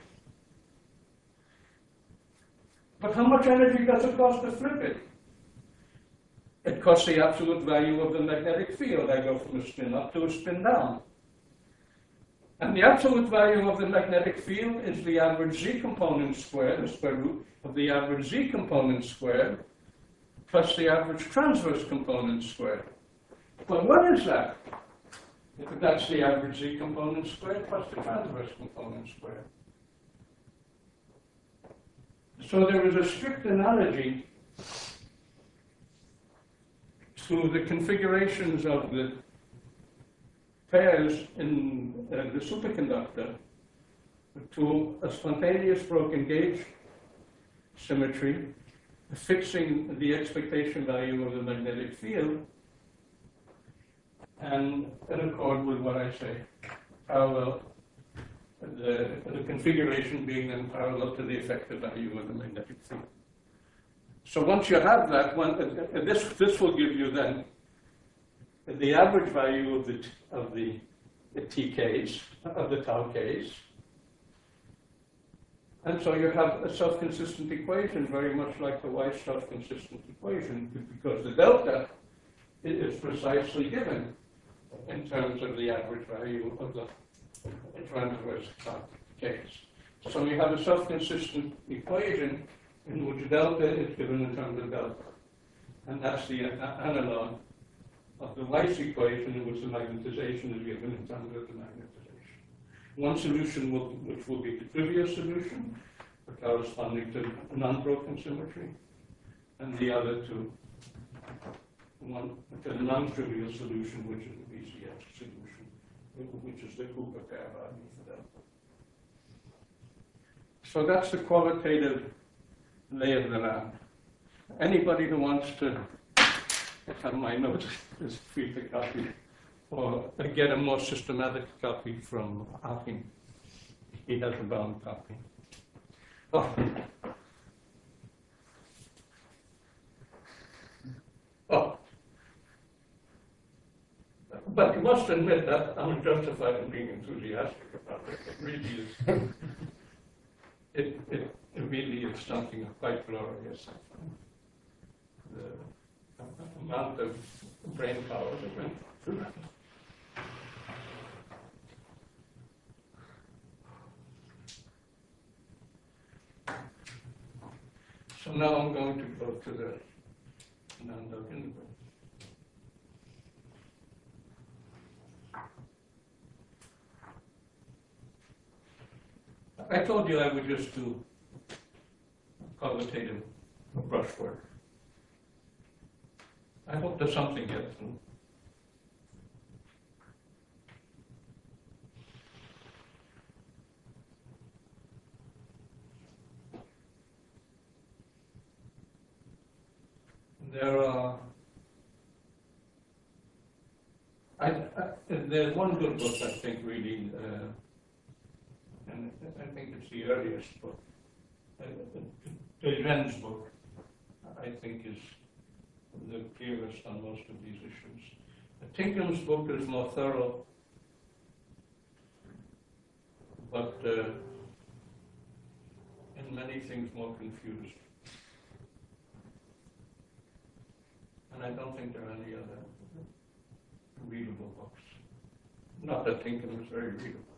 But how much energy does it cost to flip it? It costs the absolute value of the magnetic field. I go from a spin up to a spin down. And the absolute value of the magnetic field is the average Z component squared, the square root of the average Z component squared, plus the average transverse component squared. Well, what is that? If that's the average Z component squared plus the transverse component squared. So there is a strict analogy to the configurations of the pairs in the superconductor to a spontaneous broken gauge symmetry, fixing the expectation value of the magnetic field, and in accord with what I say, parallel, the configuration being then parallel to the effective value of the magnetic field. So once you have that, this will give you then the average value of the TKs, of the tau Ks. And so you have a self-consistent equation, very much like the Weiss self-consistent equation, because the delta is precisely given in terms of the average value of the transverse tau Ks. So you have a self-consistent equation in which delta is given in terms of delta. And that's the analog of the Weiss equation in which the magnetization is given in terms of the magnetization. One solution which will be the trivial solution, corresponding to non-broken symmetry, and the other to the non-trivial solution, which is the BCF solution, which is the Cooper pair value for delta. So that's the qualitative lay of the land. Anybody who wants to have my notes is free to copy, or get a more systematic copy from Achim. He has a bound copy. Oh. Oh. But must admit that I'm justified in being enthusiastic about it. It really is. It really is something quite glorious, I find. The amount of brain power that went through that. So now I'm going to go to the Nanda Vinaya. I told you I would just do qualitative brushwork. I hope there's something yet. There's one good book I think really, and I think it's the earliest book. Jen's book, I think, is the clearest on most of these issues. Tinkham's book is more thorough, but in many things more confused. And I don't think there are any other readable books. Not that Tinkham is very readable.